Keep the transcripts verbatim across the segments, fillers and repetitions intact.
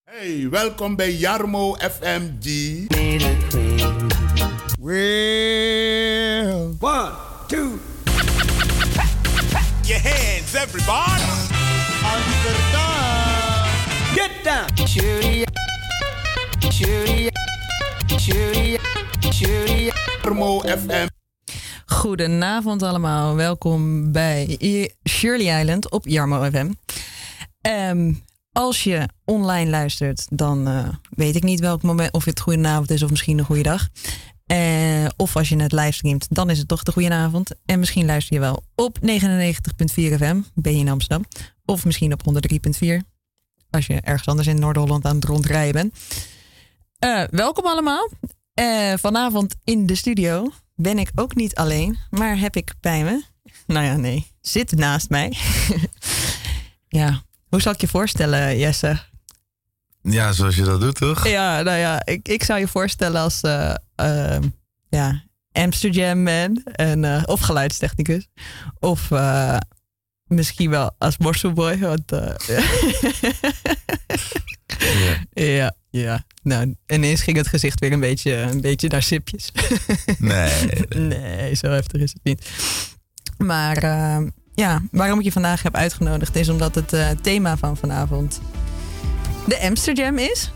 Hey, welkom bij Jarmo F M G. Well, one, two. Your hands, everybody. Amsterdam. Get down. Shooty, shooty, shooty, shooty. Jarmo F M. Goedenavond allemaal. Welkom bij Shirley Island op Jarmo F M. Um, als je online luistert, dan uh, weet ik niet welk moment, of het goedenavond is of misschien een goede dag. Uh, of als je het livestreamt, dan is het toch de goedenavond. En misschien luister je wel op negenennegentig komma vier F M, ben je in Amsterdam. Of misschien op honderd drie komma vier, als je ergens anders in Noord-Holland aan het rondrijden bent. Uh, welkom allemaal. Uh, vanavond in de studio ben ik ook niet alleen, maar heb ik bij me, nou ja, nee, zit naast mij. Ja, hoe zal ik je voorstellen, Jesse? Ja, zoals je dat doet, toch? Ja, nou ja, ik, ik zou je voorstellen als uh, uh, ja, Amsterdam man en, uh, of geluidstechnicus. Of uh, misschien wel als Morselboy. Want, uh, Ja. ja, ja. Nou, ineens ging het gezicht weer een beetje, een beetje naar sipjes. Nee. Nee, zo heftig is het niet. Maar uh, ja, waarom ik je vandaag heb uitgenodigd is omdat het uh, thema van vanavond de Amsterdam is.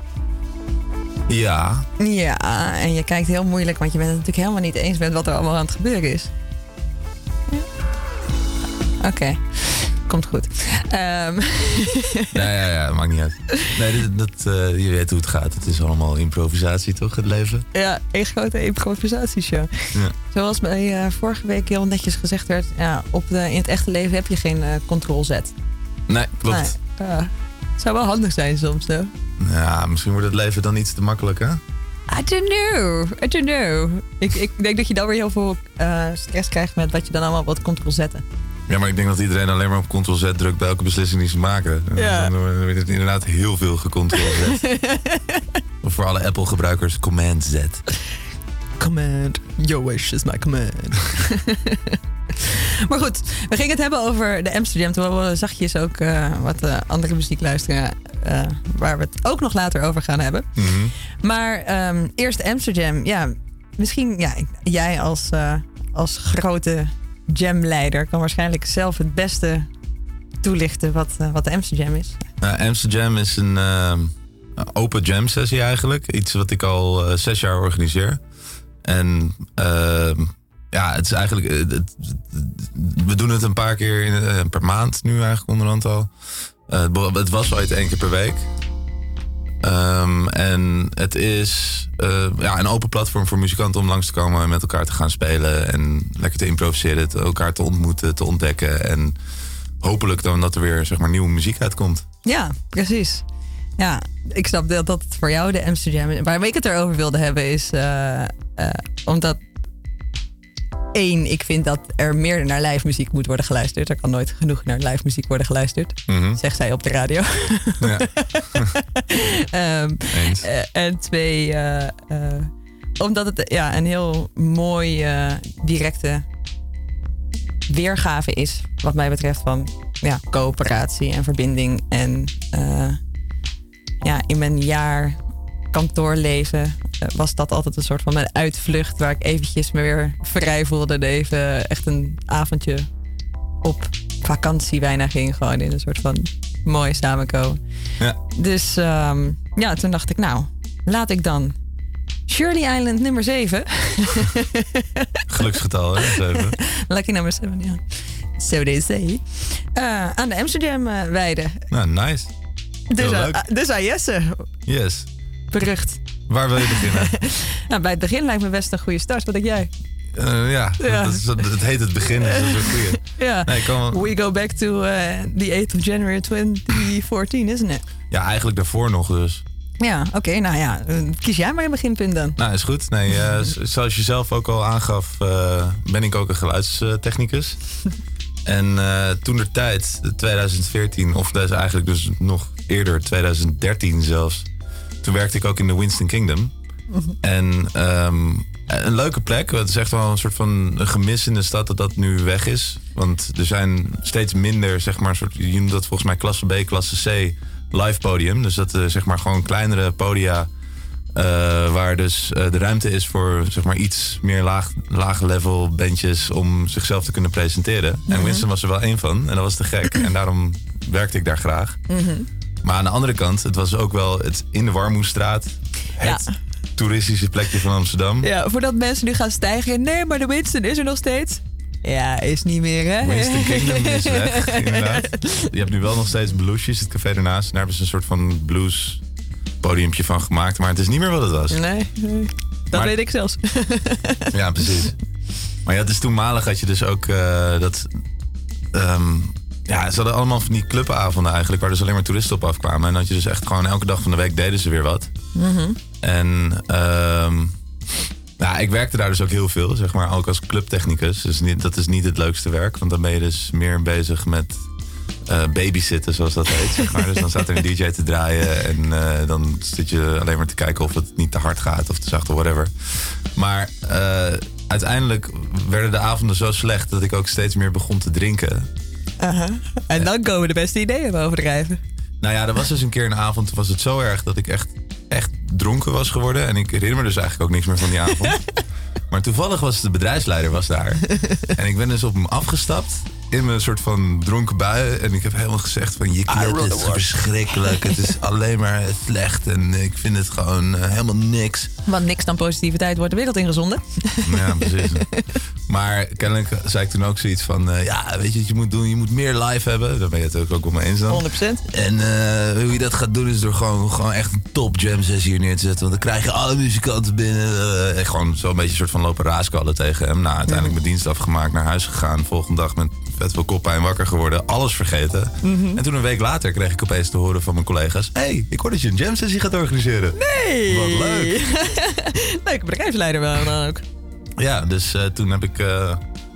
Ja. Ja, en je kijkt heel moeilijk, want je bent het natuurlijk helemaal niet eens met wat er allemaal aan het gebeuren is. Ja. Oké, okay. Komt goed. Um. Ja, ja, ja, maakt niet uit. Nee, dat, dat, uh, je weet hoe het gaat. Het is allemaal improvisatie, toch, het leven? Ja, een grote improvisatieshow. Ja. Zoals bij uh, vorige week heel netjes gezegd werd, ja, op de, in het echte leven heb je geen uh, control-Z. Nee, klopt. Nee, uh, het zou wel handig zijn soms, though. Ja, misschien wordt het leven dan iets te makkelijk, hè? I don't know, I don't know. Ik, ik denk dat je dan weer heel veel uh, stress krijgt met wat je dan allemaal wat control-zetten. Ja, maar ik denk dat iedereen alleen maar op control-Z drukt bij elke beslissing die ze maken. Ja. Dan wordt het inderdaad heel veel gecontrol-Z. Of voor alle Apple-gebruikers, Command-Z. Command, your wish is my command. Maar goed, we gingen het hebben over de Amsterdam. Terwijl we zachtjes ook uh, wat uh, andere muziek luisteren. Uh, waar we het ook nog later over gaan hebben. Mm-hmm. Maar um, eerst Amsterdam. Ja, misschien ja, jij als, uh, als grote jamleider kan waarschijnlijk zelf het beste toelichten wat, uh, wat de Amsterdam is. Uh, Amsterdam is een uh, open jam sessie eigenlijk. Iets wat ik al uh, zes jaar organiseer. En uh, ja, het is eigenlijk... Het, het, we doen het een paar keer in, uh, per maand nu eigenlijk onderhand al. Uh, het was ooit één keer per week. Um, en het is uh, ja, een open platform voor muzikanten om langs te komen en met elkaar te gaan spelen. En lekker te improviseren, te elkaar te ontmoeten, te ontdekken. En hopelijk dan dat er weer zeg maar nieuwe muziek uitkomt. Ja, precies. Ja, ik snap dat dat het voor jou de Amsterdam is. Waar ik het erover wilde hebben is uh, uh, omdat één, ik vind dat er meer naar live muziek moet worden geluisterd. Er kan nooit genoeg naar live muziek worden geluisterd. Mm-hmm. Zegt zij op de radio. Ja. um, Eens. Uh, en twee, uh, uh, omdat het ja, een heel mooi uh, directe weergave is. Wat mij betreft van ja, coöperatie en verbinding. En uh, ja, in mijn jaar kantoorleven was dat altijd een soort van mijn uitvlucht waar ik eventjes me weer vrij voelde en even echt een avondje op vakantie bijna ging. Gewoon in een soort van mooi samenkomen. Ja. Dus um, ja, toen dacht ik nou, laat ik dan Shirley Island nummer zeven. Geluksgetal, hè? zeven. Lucky nummer zeven, ja. So they say. Uh, aan de Amsterdam uh, wijden. Nou, nice. Dus, uh, dus aan Jesse. Yes. Berucht. Waar wil je beginnen? Nou, bij het begin lijkt me best een goede start. Wat denk jij? Uh, ja, ja. Dat, is, dat heet het begin. Dus dat is een goeie. Ja, nee, kan... we go back to uh, the eighth of January twenty fourteen, isn't it? Ja, eigenlijk daarvoor nog dus. Ja, oké. Okay, nou ja, kies jij maar een beginpunt dan. Nou, is goed. Nee, uh, zoals je zelf ook al aangaf, uh, ben ik ook een geluidstechnicus. En uh, toen de tijd, twintig veertien, of dus eigenlijk dus nog eerder, twintig dertien zelfs, toen werkte ik ook in de Winston Kingdom. Mm-hmm. En um, een leuke plek. Het is echt wel een soort van een gemis in de stad dat dat nu weg is. Want er zijn steeds minder, zeg maar, soort, je noemt dat volgens mij klasse B, klasse C live podium. Dus dat uh, zeg maar gewoon kleinere podia... Uh, waar dus uh, de ruimte is voor zeg maar iets meer laag, lage level bandjes om zichzelf te kunnen presenteren. Mm-hmm. En Winston was er wel één van en dat was te gek. En daarom werkte ik daar graag. Mm-hmm. Maar aan de andere kant, het was ook wel het in de Warmoestraat. Het ja. toeristische plekje van Amsterdam. Ja, voordat mensen nu gaan stijgen. Nee, maar de Winston is er nog steeds. Ja, is niet meer, hè? Winston Kingdom is weg, inderdaad. Je hebt nu wel nog steeds Bluesjes, het café ernaast. Daar hebben ze een soort van blues podiumpje van gemaakt. Maar het is niet meer wat het was. Nee, nee. dat maar, weet ik zelfs. Ja, precies. Maar ja, dus toenmalig had je dus ook uh, dat... Um, ja, ze hadden allemaal van die clubavonden eigenlijk... waar dus alleen maar toeristen op afkwamen. En dat je dus echt gewoon elke dag van de week deden ze weer wat. Mm-hmm. En... Um, Nou, ik werkte daar dus ook heel veel, zeg maar, ook als clubtechnicus. Dus niet, dat is niet het leukste werk, want dan ben je dus meer bezig met uh, babysitten, zoals dat heet, zeg maar. Dus dan staat er een D J te draaien en uh, dan zit je alleen maar te kijken of het niet te hard gaat of te zacht of whatever. Maar uh, uiteindelijk werden de avonden zo slecht dat ik ook steeds meer begon te drinken. Uh-huh. En dan komen de beste ideeën bovendrijven. Nou ja, er was dus een keer een avond, toen was het zo erg dat ik echt, echt dronken was geworden. En ik herinner me dus eigenlijk ook niks meer van die avond. Maar toevallig was de bedrijfsleider was daar. En ik ben dus op hem afgestapt in mijn soort van dronken bui. En ik heb helemaal gezegd van, je het is verschrikkelijk. Het is alleen maar slecht. En ik vind het gewoon uh, helemaal niks. Want niks dan positiviteit wordt de wereld ingezonden. Ja, precies. Maar kennelijk zei ik toen ook zoiets van... Uh, ja, weet je wat je moet doen? Je moet meer live hebben. Daar ben je het ook wel mee eens dan. honderd procent. En uh, hoe je dat gaat doen is door gewoon, gewoon echt een top jam sessie hier neer te zetten. Want dan krijg je alle muzikanten binnen. Uh, en gewoon zo'n beetje een soort van lopen raaskallen tegen hem. Nou, uiteindelijk mijn dienst afgemaakt, naar huis gegaan. Volgende dag met vet veel koppijn wakker geworden. Alles vergeten. Mm-hmm. En toen een week later kreeg ik opeens te horen van mijn collega's... Hé, hey, ik hoor dat je een jam sessie gaat organiseren. Nee! Wat leuk. Leuke bedrijfsleider wel dan ook. Ja, dus uh, toen heb ik, uh,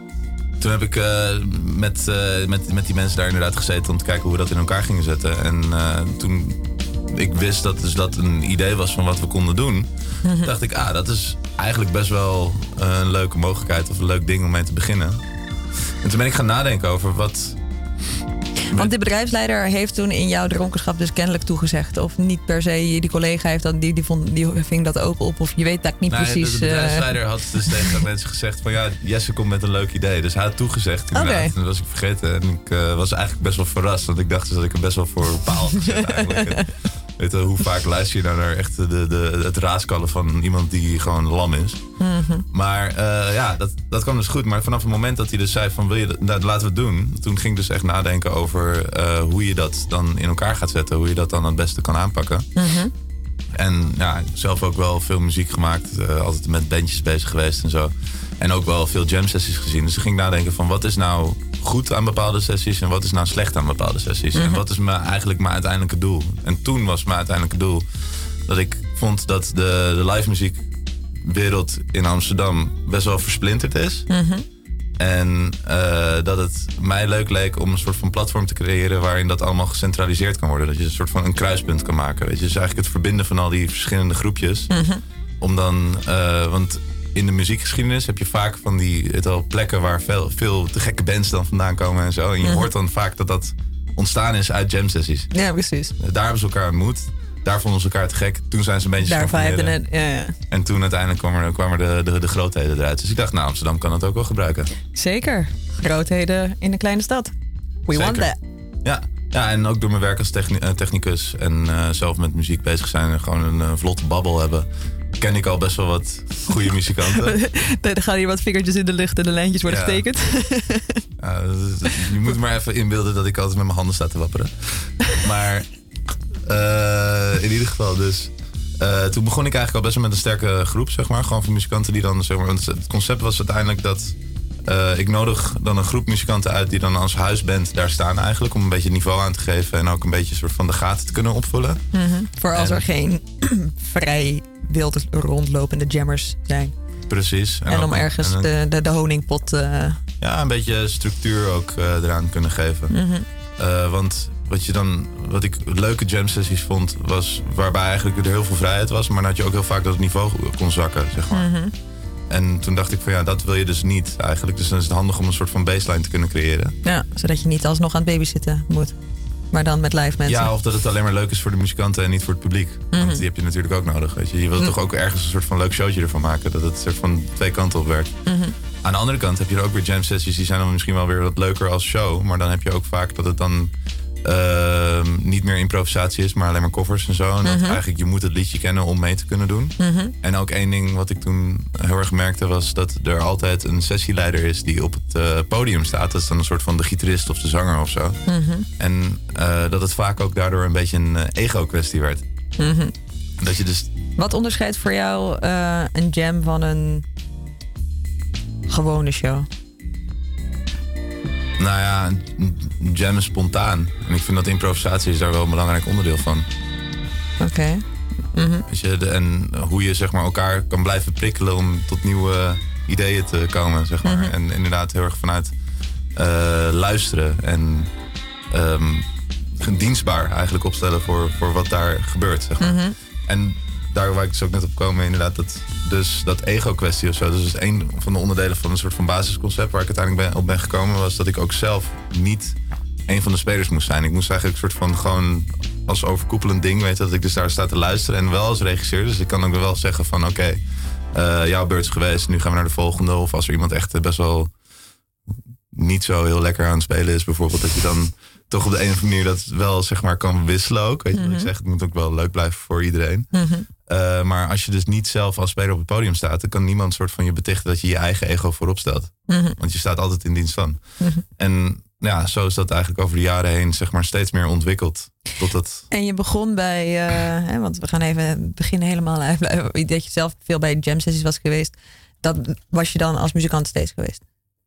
toen heb ik uh, met, uh, met, met die mensen daar inderdaad gezeten om te kijken hoe we dat in elkaar gingen zetten. En uh, toen ik wist dat dus dat een idee was van wat we konden doen, mm-hmm. dacht ik, ah, dat is eigenlijk best wel uh, een leuke mogelijkheid of een leuk ding om mee te beginnen. En toen ben ik gaan nadenken over wat... Want de bedrijfsleider heeft toen in jouw dronkenschap dus kennelijk toegezegd. Of niet per se, die collega heeft dat, die, die, vond, die ving dat ook op. Of je weet dat niet nee, precies. De, de bedrijfsleider uh... had dus tegen mensen gezegd van ja, Jesse komt met een leuk idee. Dus hij had toegezegd inderdaad. Okay. En dat was ik vergeten. En ik uh, was eigenlijk best wel verrast. Want ik dacht dus dat ik hem best wel voor een paal had gezet eigenlijk. En, weet je, hoe vaak luister je nou naar echt de, de, het raaskallen van iemand die gewoon lam is. Mm-hmm. Maar uh, ja, dat, dat kwam dus goed. Maar vanaf het moment dat hij dus zei van wil je dat, nou, laten we het doen. Toen ging ik dus echt nadenken over uh, hoe je dat dan in elkaar gaat zetten. Hoe je dat dan het beste kan aanpakken. Mm-hmm. En ja, zelf ook wel veel muziek gemaakt. Uh, altijd met bandjes bezig geweest en zo. En ook wel veel jam sessies gezien. Dus ik ging nadenken van wat is nou goed aan bepaalde sessies en wat is nou slecht aan bepaalde sessies. Mm-hmm. En wat is mijn, eigenlijk mijn uiteindelijke doel. En toen was mijn uiteindelijke doel dat ik vond dat de, de live muziekwereld in Amsterdam best wel versplinterd is. Mm-hmm. En uh, dat het mij leuk leek om een soort van platform te creëren waarin dat allemaal gecentraliseerd kan worden. Dat je een soort van een kruispunt kan maken. Weet je? Dus eigenlijk het verbinden van al die verschillende groepjes. Mm-hmm. Om dan, uh, want in de muziekgeschiedenis heb je vaak van die het al plekken waar veel, veel te gekke bands dan vandaan komen en zo. En je mm-hmm. hoort dan vaak dat dat ontstaan is uit jam sessies. Ja, precies. Daar hebben ze elkaar ontmoet. Daar vonden ze elkaar te gek. Toen zijn ze een beetje Daar vijfde het, ja, ja. En toen uiteindelijk kwamen er, kwamen er de, de, de grootheden eruit. Dus ik dacht, nou, Amsterdam kan het ook wel gebruiken. Zeker. Grootheden in een kleine stad. We Zeker. want that. Ja. Ja, en ook door mijn werk als techni- technicus en uh, zelf met muziek bezig zijn en gewoon een uh, vlotte babbel hebben, ken ik al best wel wat goede muzikanten. Er gaan hier wat vingertjes in de lucht en de lijntjes worden ja. getekend. Ja, je moet maar even inbeelden dat ik altijd met mijn handen sta te wapperen. Maar uh, in ieder geval dus. Uh, toen begon ik eigenlijk al best wel met een sterke groep, zeg maar. Gewoon van muzikanten die dan, zeg maar, want het concept was uiteindelijk dat Uh, ik nodig dan een groep muzikanten uit die dan als huisband daar staan eigenlijk. Om een beetje niveau aan te geven en ook een beetje soort van de gaten te kunnen opvullen. Mm-hmm. Voor als en, er geen vrij wild rondlopende jammers zijn. Precies. En, en ook, om ergens en, de, de, de honingpot... Uh... Ja, een beetje structuur ook uh, eraan kunnen geven. Mm-hmm. Uh, want wat, je dan, wat ik leuke jam sessies vond, was waarbij eigenlijk er heel veel vrijheid was. Maar dan had je ook heel vaak dat het niveau kon zakken, zeg maar. Mm-hmm. En toen dacht ik van ja, dat wil je dus niet eigenlijk. Dus dan is het handig om een soort van baseline te kunnen creëren. Ja, zodat je niet alsnog aan het babysitten moet. maar dan met live mensen. Ja, of dat het alleen maar leuk is voor de muzikanten en niet voor het publiek. Mm-hmm. Want die heb je natuurlijk ook nodig. Weet je, je wilt mm. toch ook ergens een soort van leuk showtje ervan maken. Dat het een soort van twee kanten op werkt. Mm-hmm. Aan de andere kant heb je er ook weer jam sessies. Die zijn dan misschien wel weer wat leuker als show. Maar dan heb je ook vaak dat het dan uh, niet meer improvisatie is, maar alleen maar covers en zo. En dat Mm-hmm. eigenlijk je moet het liedje kennen om mee te kunnen doen. Mm-hmm. En ook één ding wat ik toen heel erg merkte was dat er altijd een sessieleider is die op het uh, podium staat. Dat is dan een soort van de gitarist of de zanger of zo. Mm-hmm. En uh, dat het vaak ook daardoor een beetje een uh, ego-kwestie werd. Mm-hmm. Dat je dus... Wat onderscheidt voor jou uh, een jam van een gewone show? Nou ja, een jam is spontaan. En ik vind dat improvisatie is daar wel een belangrijk onderdeel van. Oké. Okay. Mm-hmm. Weet je, de, en hoe je zeg maar, elkaar kan blijven prikkelen om tot nieuwe ideeën te komen. Zeg maar. Mm-hmm. En inderdaad heel erg vanuit uh, luisteren en um, dienstbaar eigenlijk opstellen voor, voor wat daar gebeurt. Zeg maar. Mm-hmm. En daar waar ik dus ook net op komen, inderdaad, dat, dus dat ego-kwestie of zo. Dus een van de onderdelen van een soort van basisconcept waar ik uiteindelijk ben, op ben gekomen, was dat ik ook zelf niet een van de spelers moest zijn. Ik moest eigenlijk een soort van gewoon als overkoepelend ding weten dat ik dus daar sta te luisteren en wel als regisseur. Dus ik kan ook wel zeggen van oké, okay, uh, jouw beurt is geweest, nu gaan we naar de volgende. Of als er iemand echt best wel niet zo heel lekker aan het spelen is bijvoorbeeld, dat je dan toch op de een of andere manier dat wel zeg maar kan wisselen ook. Weet je mm-hmm. wat ik zeg? Het moet ook wel leuk blijven voor iedereen. Mm-hmm. Uh, maar als je dus niet zelf als speler op het podium staat, dan kan niemand soort van je betichten dat je je eigen ego voorop stelt. Mm-hmm. Want je staat altijd in dienst van. Mm-hmm. En ja, zo is dat eigenlijk over de jaren heen zeg maar steeds meer ontwikkeld. Totdat... En je begon bij, uh, hè, want we gaan even beginnen helemaal uitblijven. Dat je zelf veel bij jam sessies was geweest. Dat was je dan als muzikant steeds geweest?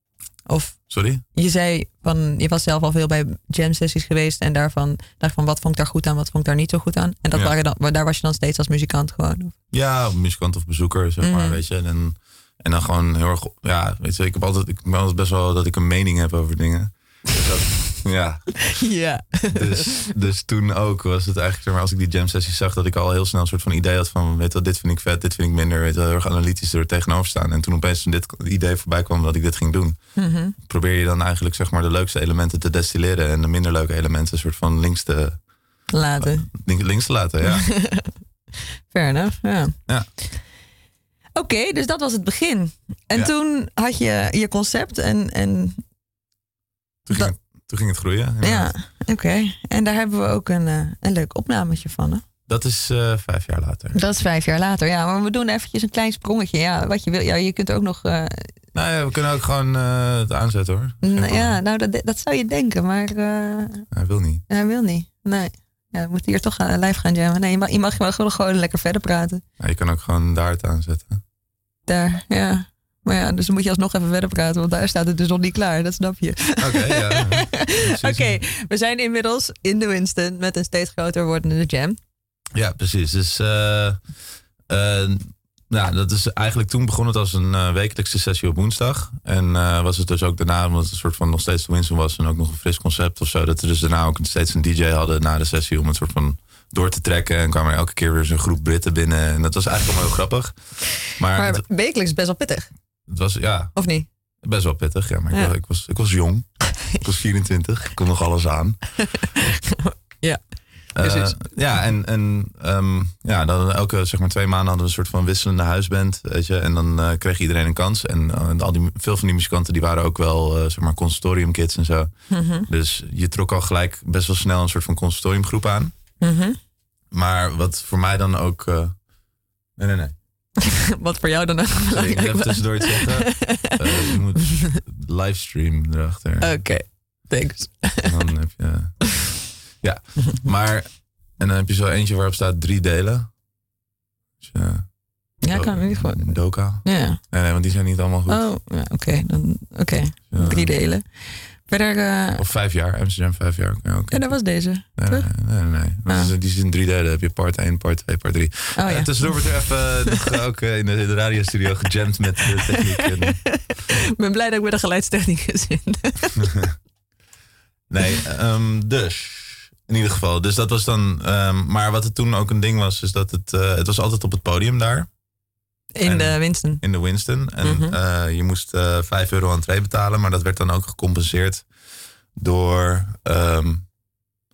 Of Sorry? Je zei van, je was zelf al veel bij jam sessies geweest en daarvan dacht van wat vond ik daar goed aan, wat vond ik daar niet zo goed aan. En dat ja. waren dan, daar was je dan steeds als muzikant gewoon? Ja, muzikant of bezoeker, zeg maar, mm. weet je. En, en dan gewoon heel erg, ja, weet je, ik heb altijd, ik ben altijd best wel dat ik een mening heb over dingen. Dus dat, ja. ja. Dus, dus toen ook was het eigenlijk, zeg maar, als ik die jam sessies zag, dat ik al heel snel een soort van idee had van, weet je wel, dit vind ik vet, dit vind ik minder, weet je wel, heel erg analytisch er tegenover staan. En toen opeens dit idee voorbij kwam dat ik dit ging doen, mm-hmm. probeer je dan eigenlijk, zeg maar, de leukste elementen te destilleren en de minder leuke elementen een soort van links te laten. Uh, links te laten, ja. Fair enough, ja. Ja. Oké, okay, dus dat was het begin. En ja. toen had je je concept en... en toen, ging het, toen ging het groeien. Inderdaad. Ja, oké. Okay. En daar hebben we ook een, uh, een leuk opnametje van, hè? Dat is uh, vijf jaar later. Dat is vijf jaar later, ja. Maar we doen eventjes een klein sprongetje. Ja, wat je wil. Ja, je kunt ook nog... Uh... Nou ja, we kunnen ook gewoon uh, het aanzetten, hoor. Nou, ja, nou, dat, dat zou je denken, maar... Uh... Hij wil niet. Hij wil niet, nee. Ja, we moeten hier toch gaan, live gaan jammen. Nee, je mag, je mag gewoon, gewoon, gewoon lekker verder praten. Ja, je kan ook gewoon daar het aanzetten. Daar, ja. Maar ja, dus dan moet je alsnog even verder praten, want daar staat het dus nog niet klaar. Dat snap je. Oké, okay, ja. Oké, okay, we zijn inmiddels in de Winston met een steeds groter wordende jam. Ja, precies. Dus uh, uh, ja, dat is eigenlijk toen begon het als een uh, wekelijkse sessie op woensdag. En uh, was het dus ook daarna, omdat het een soort van nog steeds de Winston was en ook nog een fris concept of zo, dat we dus daarna ook steeds een D J hadden na de sessie om het soort van door te trekken. En kwam er elke keer weer zo'n groep Britten binnen. En dat was eigenlijk wel heel grappig. Maar, maar het, wekelijks is best wel pittig. Het was, ja. Of niet? Best wel pittig, ja. Maar ik, ja. was, ik, was, ik was jong. Ik was vierentwintig. Ik kon nog alles aan. ja. Uh, ja, en, en um, ja, dan elke zeg maar, twee maanden hadden we een soort van wisselende huisband. Weet je, en dan uh, kreeg iedereen een kans. En uh, al die, veel van die muzikanten die waren ook wel uh, zeg maar conservatoriumkids en zo. Mm-hmm. Dus je trok al gelijk best wel snel een soort van conservatoriumgroep aan. Mm-hmm. Maar wat voor mij dan ook... Uh, nee, nee, nee. Wat voor jou dan ook belangrijk was. Ik even tussendoor iets zeggen. Uh, je moet livestream erachter. Oké, okay, thanks. En dan heb je... Ja, maar... En dan heb je zo eentje waarop staat drie delen. Dus, uh, ja, do- kan niet gewoon. Doka. Ja. Nee, nee, want die zijn niet allemaal goed. Oh, ja, oké. Okay, dan Oké, okay. ja. Drie delen. Verder... Uh... Of vijf jaar. Amsterdam vijf jaar. Ja, okay. En dat was deze, nee, toch? Nee, nee, nee. nee. Ah. Die is in drie delen. Dan heb je part één, part twee, part drie. Oh, ja. uh, tussendoor wordt er even nog ook uh, in, de, in de radiostudio gejamd met de techniek. En... Ik ben blij dat ik met een geluidstechnicus in. Nee, um, dus... In ieder geval, dus dat was dan... Um, maar wat het toen ook een ding was, is dat het... Uh, het was altijd op het podium daar. In en, de Winston. In de Winston. En mm-hmm. uh, je moest uh, vijf euro entree betalen, maar dat werd dan ook gecompenseerd door... Um,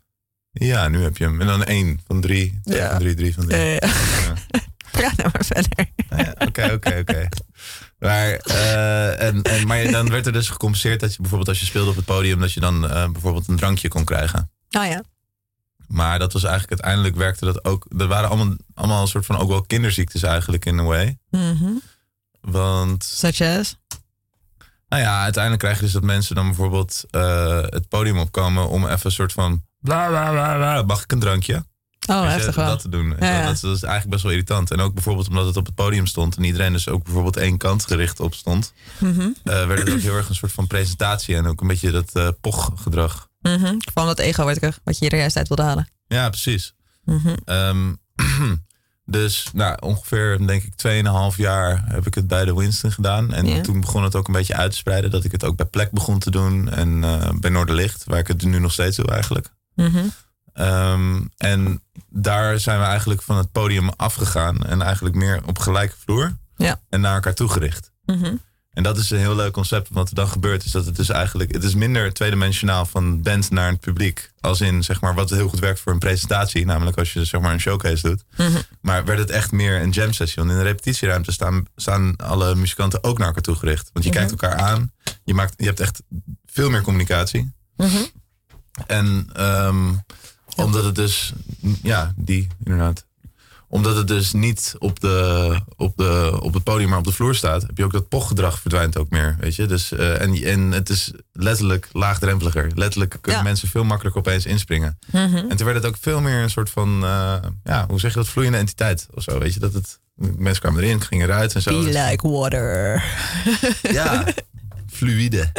Ja, nu heb je hem. En dan één van drie. Twee Ja. van drie, drie van drie. Uh, Ja. Praat nou maar verder. Oké, oké, oké. Maar, eh, en, en, maar dan werd er dus gecompenseerd dat je bijvoorbeeld als je speelde op het podium, dat je dan uh, bijvoorbeeld een drankje kon krijgen. Oh ja. Maar dat was eigenlijk uiteindelijk werkte dat ook. Er waren allemaal, allemaal een soort van ook wel kinderziektes eigenlijk in a way. Mm-hmm. Want. Such as? Nou ja, uiteindelijk krijg je dus dat mensen dan bijvoorbeeld uh, het podium opkomen om even een soort van bla bla bla bla. Mag ik een drankje? Oh, Weet je, heftig wel. dat te doen. Ja, ja. Dat, dat is eigenlijk best wel irritant. En ook bijvoorbeeld omdat het op het podium stond en iedereen dus ook bijvoorbeeld één kant gericht op stond, Mm-hmm. uh, werd het ook heel erg een soort van presentatie en ook een beetje dat uh, pochgedrag. Mm-hmm. Van dat ego weer terug, wat je er juist uit wilde halen. Ja, precies. Mm-hmm. Um, dus nou, ongeveer denk ik tweeënhalf jaar heb ik het bij de Winston gedaan. En Ja. toen begon het ook een beetje uit te spreiden dat ik het ook bij Plek begon te doen. En uh, bij Noorderlicht, waar ik het nu nog steeds doe eigenlijk. Mm-hmm. Um, en daar zijn we eigenlijk van het podium afgegaan. En eigenlijk meer op gelijke vloer. Ja. En naar elkaar toegericht. Mm-hmm. En dat is een heel leuk concept. Wat er dan gebeurt is dat het dus eigenlijk... Het is minder tweedimensionaal van band naar het publiek. Als in zeg maar wat heel goed werkt voor een presentatie. Namelijk als je zeg maar een showcase doet. Mm-hmm. Maar werd het echt meer een jam sessie. Want in de repetitieruimte staan, staan alle muzikanten ook naar elkaar toegericht. Want je Mm-hmm. kijkt elkaar aan. Je, maakt, je hebt echt veel meer communicatie. Mm-hmm. En um, omdat het dus... Ja, die inderdaad. Omdat het dus niet op, de, op, de, op het podium, maar op de vloer staat, heb je ook dat pochgedrag verdwijnt ook meer, weet je. Dus, uh, en, en het is letterlijk laagdrempeliger. Letterlijk kunnen Ja. mensen veel makkelijker opeens inspringen. Mm-hmm. En toen werd het ook veel meer een soort van, uh, ja, hoe zeg je dat, vloeiende entiteit of zo, weet je. Dat het, mensen kwamen erin, gingen eruit en zo. Be like water. Ja, fluïde.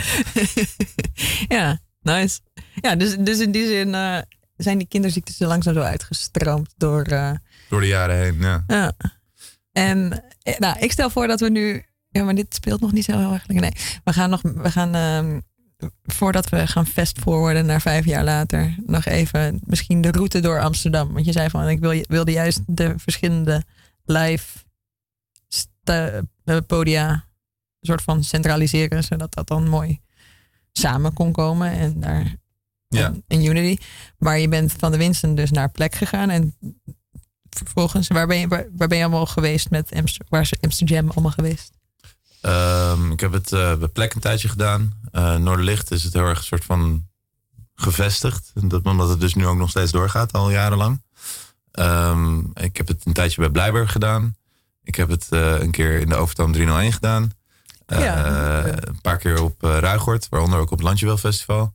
Ja, nice. Ja, dus, dus in die zin uh, zijn die kinderziektes er langzaam zo uitgestroomd door... Uh, Door de jaren heen, ja. Ja. En eh, nou, ik stel voor dat we nu... Ja, maar dit speelt nog niet zo heel erg lang. Nee, we gaan nog... We gaan, um, voordat we gaan fast forwarden naar vijf jaar later... nog even misschien de route door Amsterdam. Want je zei van... Ik wil, wilde juist de verschillende live sta, uh, podia... een soort van centraliseren... zodat dat dan mooi samen kon komen. En daar... Ja. In Unity. Maar je bent van de Winston dus naar Plek gegaan... en vervolgens, waar ben je, waar, waar ben je allemaal geweest met Amster, waar is Amsterdam allemaal geweest? Um, ik heb het uh, bij Plek een tijdje gedaan. Uh, Noorderlicht is het heel erg een soort van gevestigd. Dat, omdat het dus nu ook nog steeds doorgaat, al jarenlang. Um, ik heb het een tijdje bij Blijberg gedaan. Ik heb het uh, een keer in de Overtoom driehonderdéén gedaan. Uh, Ja. Een paar keer op uh, Ruigoord, waaronder ook op het Landjewel Festival.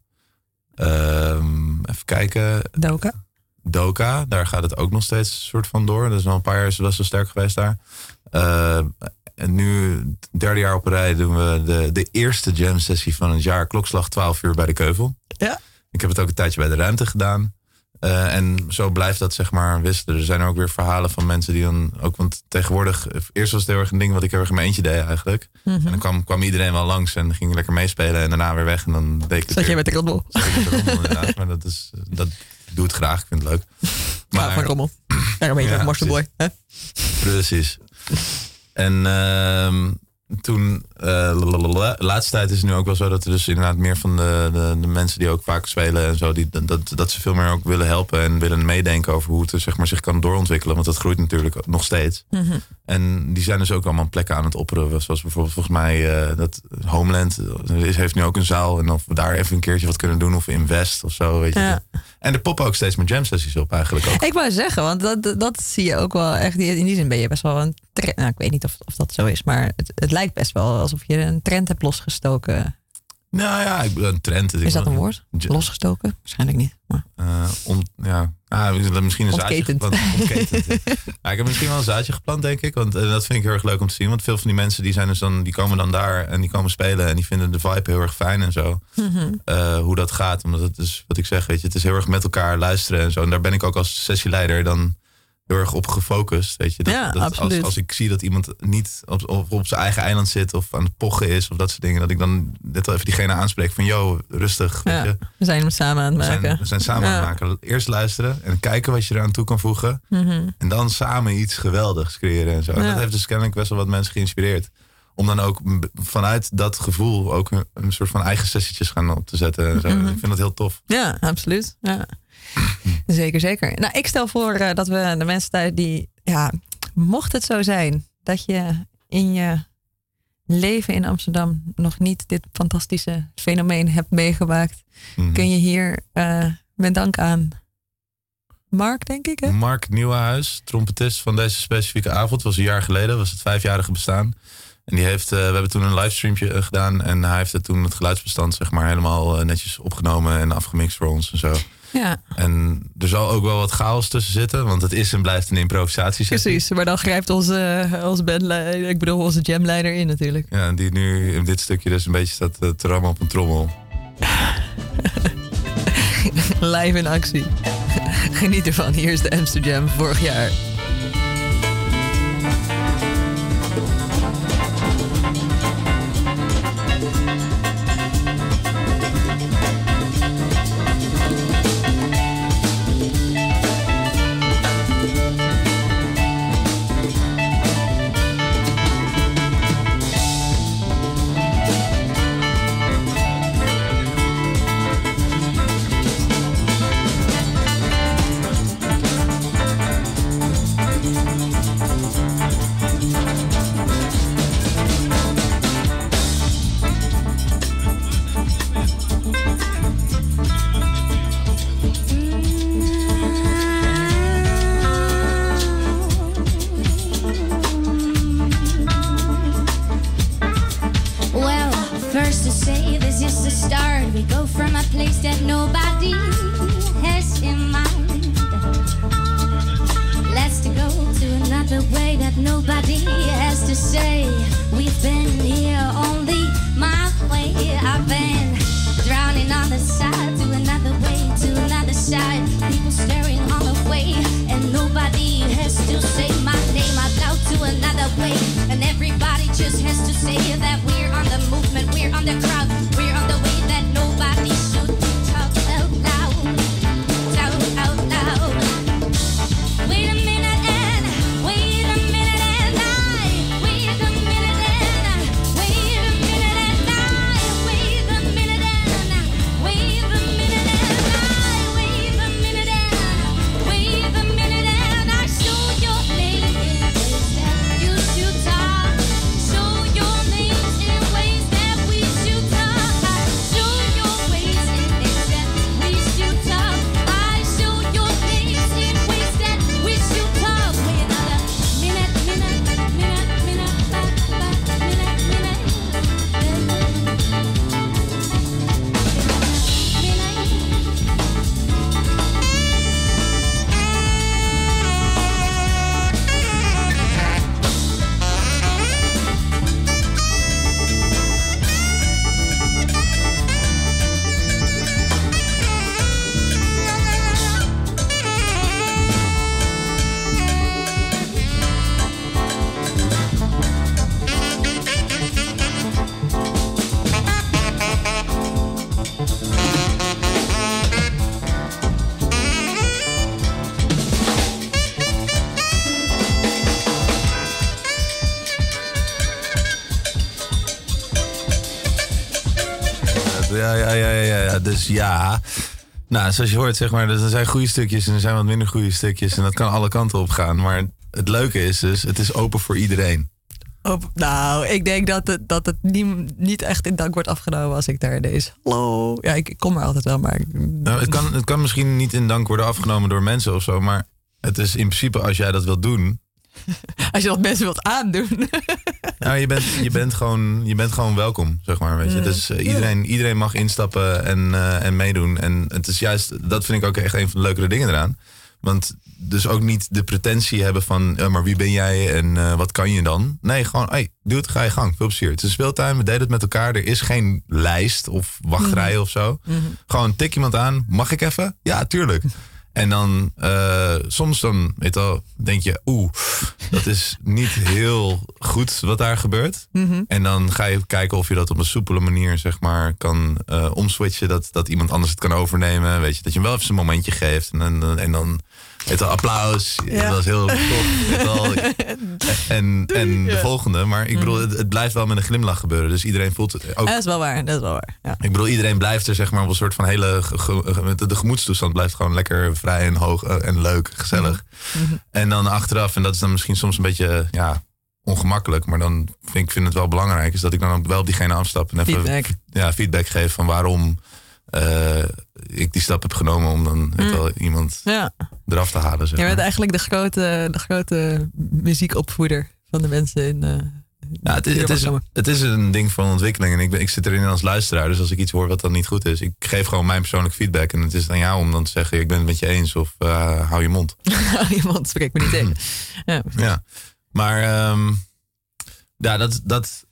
Um, even kijken. Doka? Doka, daar gaat het ook nog steeds soort van door. Dat is al een paar jaar is het best wel sterk geweest daar. Uh, en nu, het derde jaar op een rij, doen we de, de eerste jam sessie van het jaar. Klokslag twaalf uur bij de Keuvel. Ja. Ik heb het ook een tijdje bij de Ruimte gedaan. Uh, en zo blijft dat zeg maar wisselen. Er zijn ook weer verhalen van mensen die dan ook... Want tegenwoordig, eerst was het heel erg een ding wat ik heel erg in mijn eentje deed eigenlijk. Mm-hmm. En dan kwam, kwam iedereen wel langs en ging lekker meespelen. En daarna weer weg en dan deed ik het Zat je weer. met de rommel? Zat ik met de rommel inderdaad. Maar dat is... Dat, ik doe het graag, ik vind het leuk. Maar van rommel. Daar ben je Ja, ook Morselboy. Hè? Precies. En uh, toen, uh, de laatste tijd is het nu ook wel zo dat er dus inderdaad meer van de, de, de mensen die ook vaak spelen en zo, die, dat, dat ze veel meer ook willen helpen en willen meedenken over hoe het zeg maar, zich kan doorontwikkelen. Want dat groeit natuurlijk nog steeds. Mm-hmm. En die zijn dus ook allemaal plekken aan het opperen. Zoals bijvoorbeeld volgens mij uh, dat Homeland is, heeft nu ook een zaal. En of we daar even een keertje wat kunnen doen. Of in West of zo. Weet je. Ja. En er poppen ook steeds meer jam sessies op eigenlijk ook. Ik wou zeggen, want dat, dat, dat zie je ook wel echt. In die zin ben je best wel een trend. Nou, ik weet niet of, of dat zo is. Maar het, het lijkt best wel alsof je een trend hebt losgestoken. Nou ja, ik ben een trend. Is dat een woord? Losgestoken? Waarschijnlijk niet. Maar. Uh, on, ja, ah, misschien een zaadje Ontketend. geplant. Ontketend, ja. Ja, ik heb misschien wel een zaadje geplant, denk ik. Want uh, dat vind ik heel erg leuk om te zien. Want veel van die mensen die zijn dus dan, die komen dan daar en die komen spelen. En die vinden de vibe heel erg fijn en zo. Mm-hmm. Uh, hoe dat gaat. Omdat het is, wat ik zeg, weet je, het is heel erg met elkaar luisteren en zo. En daar ben ik ook als sessieleider dan heel erg op gefocust. Weet je, dat, Ja, dat absoluut. als, als ik zie dat iemand niet op, op, op zijn eigen eiland zit of aan het pochen is of dat soort dingen, dat ik dan net wel even diegene aanspreek van, yo, rustig. Weet Ja, je. we zijn hem samen aan het We maken. zijn, we zijn samen Ja. aan het maken. Eerst luisteren en kijken wat je eraan toe kan voegen. Mm-hmm. En dan samen iets geweldigs creëren en zo. En Ja. dat heeft dus kennelijk best wel wat mensen geïnspireerd. Om dan ook vanuit dat gevoel ook een, een soort van eigen sessietjes gaan op te zetten. En zo. Mm-hmm. Ik vind dat heel tof. Ja, absoluut. Ja. Zeker, zeker. Nou, ik stel voor uh, dat we de mensen thuis die, ja, mocht het zo zijn dat je in je leven in Amsterdam nog niet dit fantastische fenomeen hebt meegemaakt, mm-hmm. kun je hier uh, met dank aan Mark, denk ik. Hè? Mark Nieuwenhuis, trompetist van deze specifieke avond. Was een jaar geleden, was het vijfjarige bestaan. En die heeft, uh, we hebben toen een livestreamje gedaan. En hij heeft het toen het geluidsbestand zeg maar helemaal uh, netjes opgenomen en afgemixt voor ons en zo. Ja. En er zal ook wel wat chaos tussen zitten, want het is en blijft een improvisatie. Precies, maar dan grijpt onze, onze bandleider, ik bedoel onze jamleider in natuurlijk. Ja, die nu in dit stukje dus een beetje staat uh, te rammen op een trommel. Live in actie. Geniet ervan, hier is de Amsterdam vorig jaar. Ja, ja, ja, ja, ja. Dus ja. Nou, zoals je hoort, zeg maar, er zijn goede stukjes en er zijn wat minder goede stukjes. En dat kan alle kanten op gaan. Maar het leuke is dus, het is open voor iedereen. Op, nou, ik denk dat het, dat het niet, niet echt in dank wordt afgenomen als ik daar ineens... Hallo. Ja, ik, ik kom er altijd wel, maar... Nou, het, kan, het kan misschien niet in dank worden afgenomen door mensen of zo. Maar het is in principe, als jij dat wilt doen... Als je dat mensen wilt aandoen. Nou, je bent, je bent, gewoon, je bent gewoon welkom, zeg maar. Weet je. Dus uh, iedereen, iedereen mag instappen en, uh, en meedoen. En het is juist, dat vind ik ook echt een van de leukere dingen eraan. Want dus ook niet de pretentie hebben van, uh, maar wie ben jij en uh, wat kan je dan? Nee, gewoon, hey, doe het, ga je gang, veel plezier. Het is speeltuin, we deden het met elkaar. Er is geen lijst of wachtrij mm-hmm. of zo. Mm-hmm. Gewoon tik iemand aan, mag ik even? Ja, tuurlijk. En dan uh, soms dan, weet je wel, denk je, oeh, dat is niet heel goed wat daar gebeurt. Mm-hmm. En dan ga je kijken of je dat op een soepele manier, zeg maar, kan uh, omswitchen. Dat, dat iemand anders het kan overnemen. Weet je, dat je hem wel even een momentje geeft. En, en, en dan Het applaus, Ja. dat was heel tof. weet wel. En, en de Ja. volgende, maar ik bedoel, het, het blijft wel met een glimlach gebeuren. Dus iedereen voelt het ook. Dat is wel waar, dat is wel waar. Ja. Ik bedoel, iedereen blijft er zeg maar op een soort van hele... ge- ge- de, de gemoedstoestand blijft gewoon lekker vrij en hoog eh, en leuk, gezellig. Mhm. En dan achteraf, en dat is dan misschien soms een beetje ja, ongemakkelijk... maar dan vind ik vind het wel belangrijk... is dat ik dan ook wel op diegene afstap en even Feedback. Ja, feedback geef van waarom uh, ik die stap heb genomen... om dan weet wel, iemand Ja. eraf te halen. Zeg Je maar. bent eigenlijk de grote, de grote muziekopvoeder van de mensen in... Uh, Ja, het, is, het, is, het is een ding van ontwikkeling. En ik, ben, ik zit erin als luisteraar. Dus als ik iets hoor wat dan niet goed is... ik geef gewoon mijn persoonlijke feedback. En het is aan jou om dan te zeggen... ik ben het met je eens of uh, hou je mond. Iemand spreekt me niet tegen. Ja. Ja, maar um, ja, dat, dat,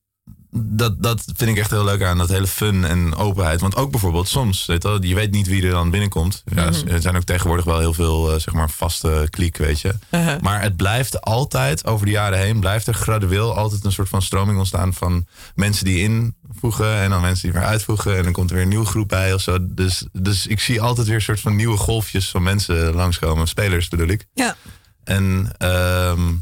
dat, dat vind ik echt heel leuk aan. Dat hele fun en openheid. Want ook bijvoorbeeld soms, weet je, je weet niet wie er dan binnenkomt. Ja, mm-hmm. Er zijn ook tegenwoordig wel heel veel uh, zeg maar vaste kliek, weet je. Uh-huh. Maar het blijft altijd, over de jaren heen, blijft er gradueel altijd een soort van stroming ontstaan van mensen die invoegen en dan mensen die weer uitvoegen. En dan komt er weer een nieuwe groep bij of zo. Dus, dus ik zie altijd weer een soort van nieuwe golfjes van mensen langskomen. Spelers bedoel ik. Ja. En um,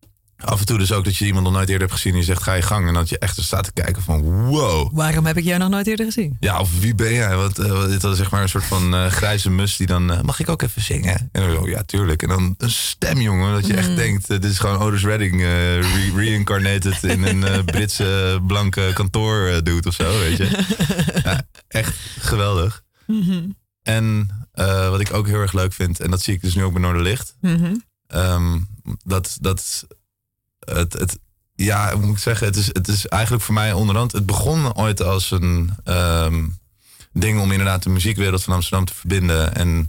af en toe dus ook dat je iemand nog nooit eerder hebt gezien en je zegt ga je gang. En dat je echt staat te kijken van wow. Waarom heb ik jou nog nooit eerder gezien? Ja, of wie ben jij? Want uh, dit was zeg maar een soort van uh, grijze mus die dan, uh, mag ik ook even zingen? En dan zo, ja tuurlijk. En dan een stem jongen, dat je mm. echt denkt, uh, dit is gewoon Otis Redding uh, re- reincarnated in een uh, Britse blanke kantoor uh, dude of zo, weet je. Ja, echt geweldig. Mm-hmm. En uh, wat ik ook heel erg leuk vind, en dat zie ik dus nu ook bij Noorderlicht. Mm-hmm. Um, dat, dat het, het, ja, hoe moet ik zeggen, het is, het is eigenlijk voor mij onderhand, het begon ooit als een um, ding om inderdaad de muziekwereld van Amsterdam te verbinden en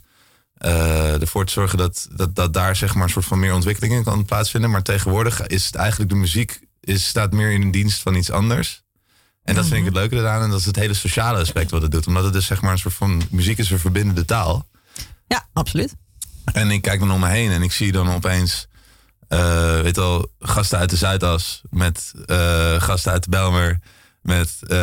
uh, ervoor te zorgen dat, dat, dat daar zeg maar een soort van meer ontwikkeling in kan plaatsvinden. Maar tegenwoordig is het eigenlijk, de muziek is, staat meer in dienst van iets anders. En dat vind ik het leuke eraan. En dat is het hele sociale aspect wat het doet. Omdat het dus zeg maar een soort van, muziek is een verbindende taal. Ja, absoluut. En ik kijk dan om me heen en ik zie dan opeens, uh, weet al, gasten uit de Zuidas met uh, gasten uit de Bijlmer, met uh,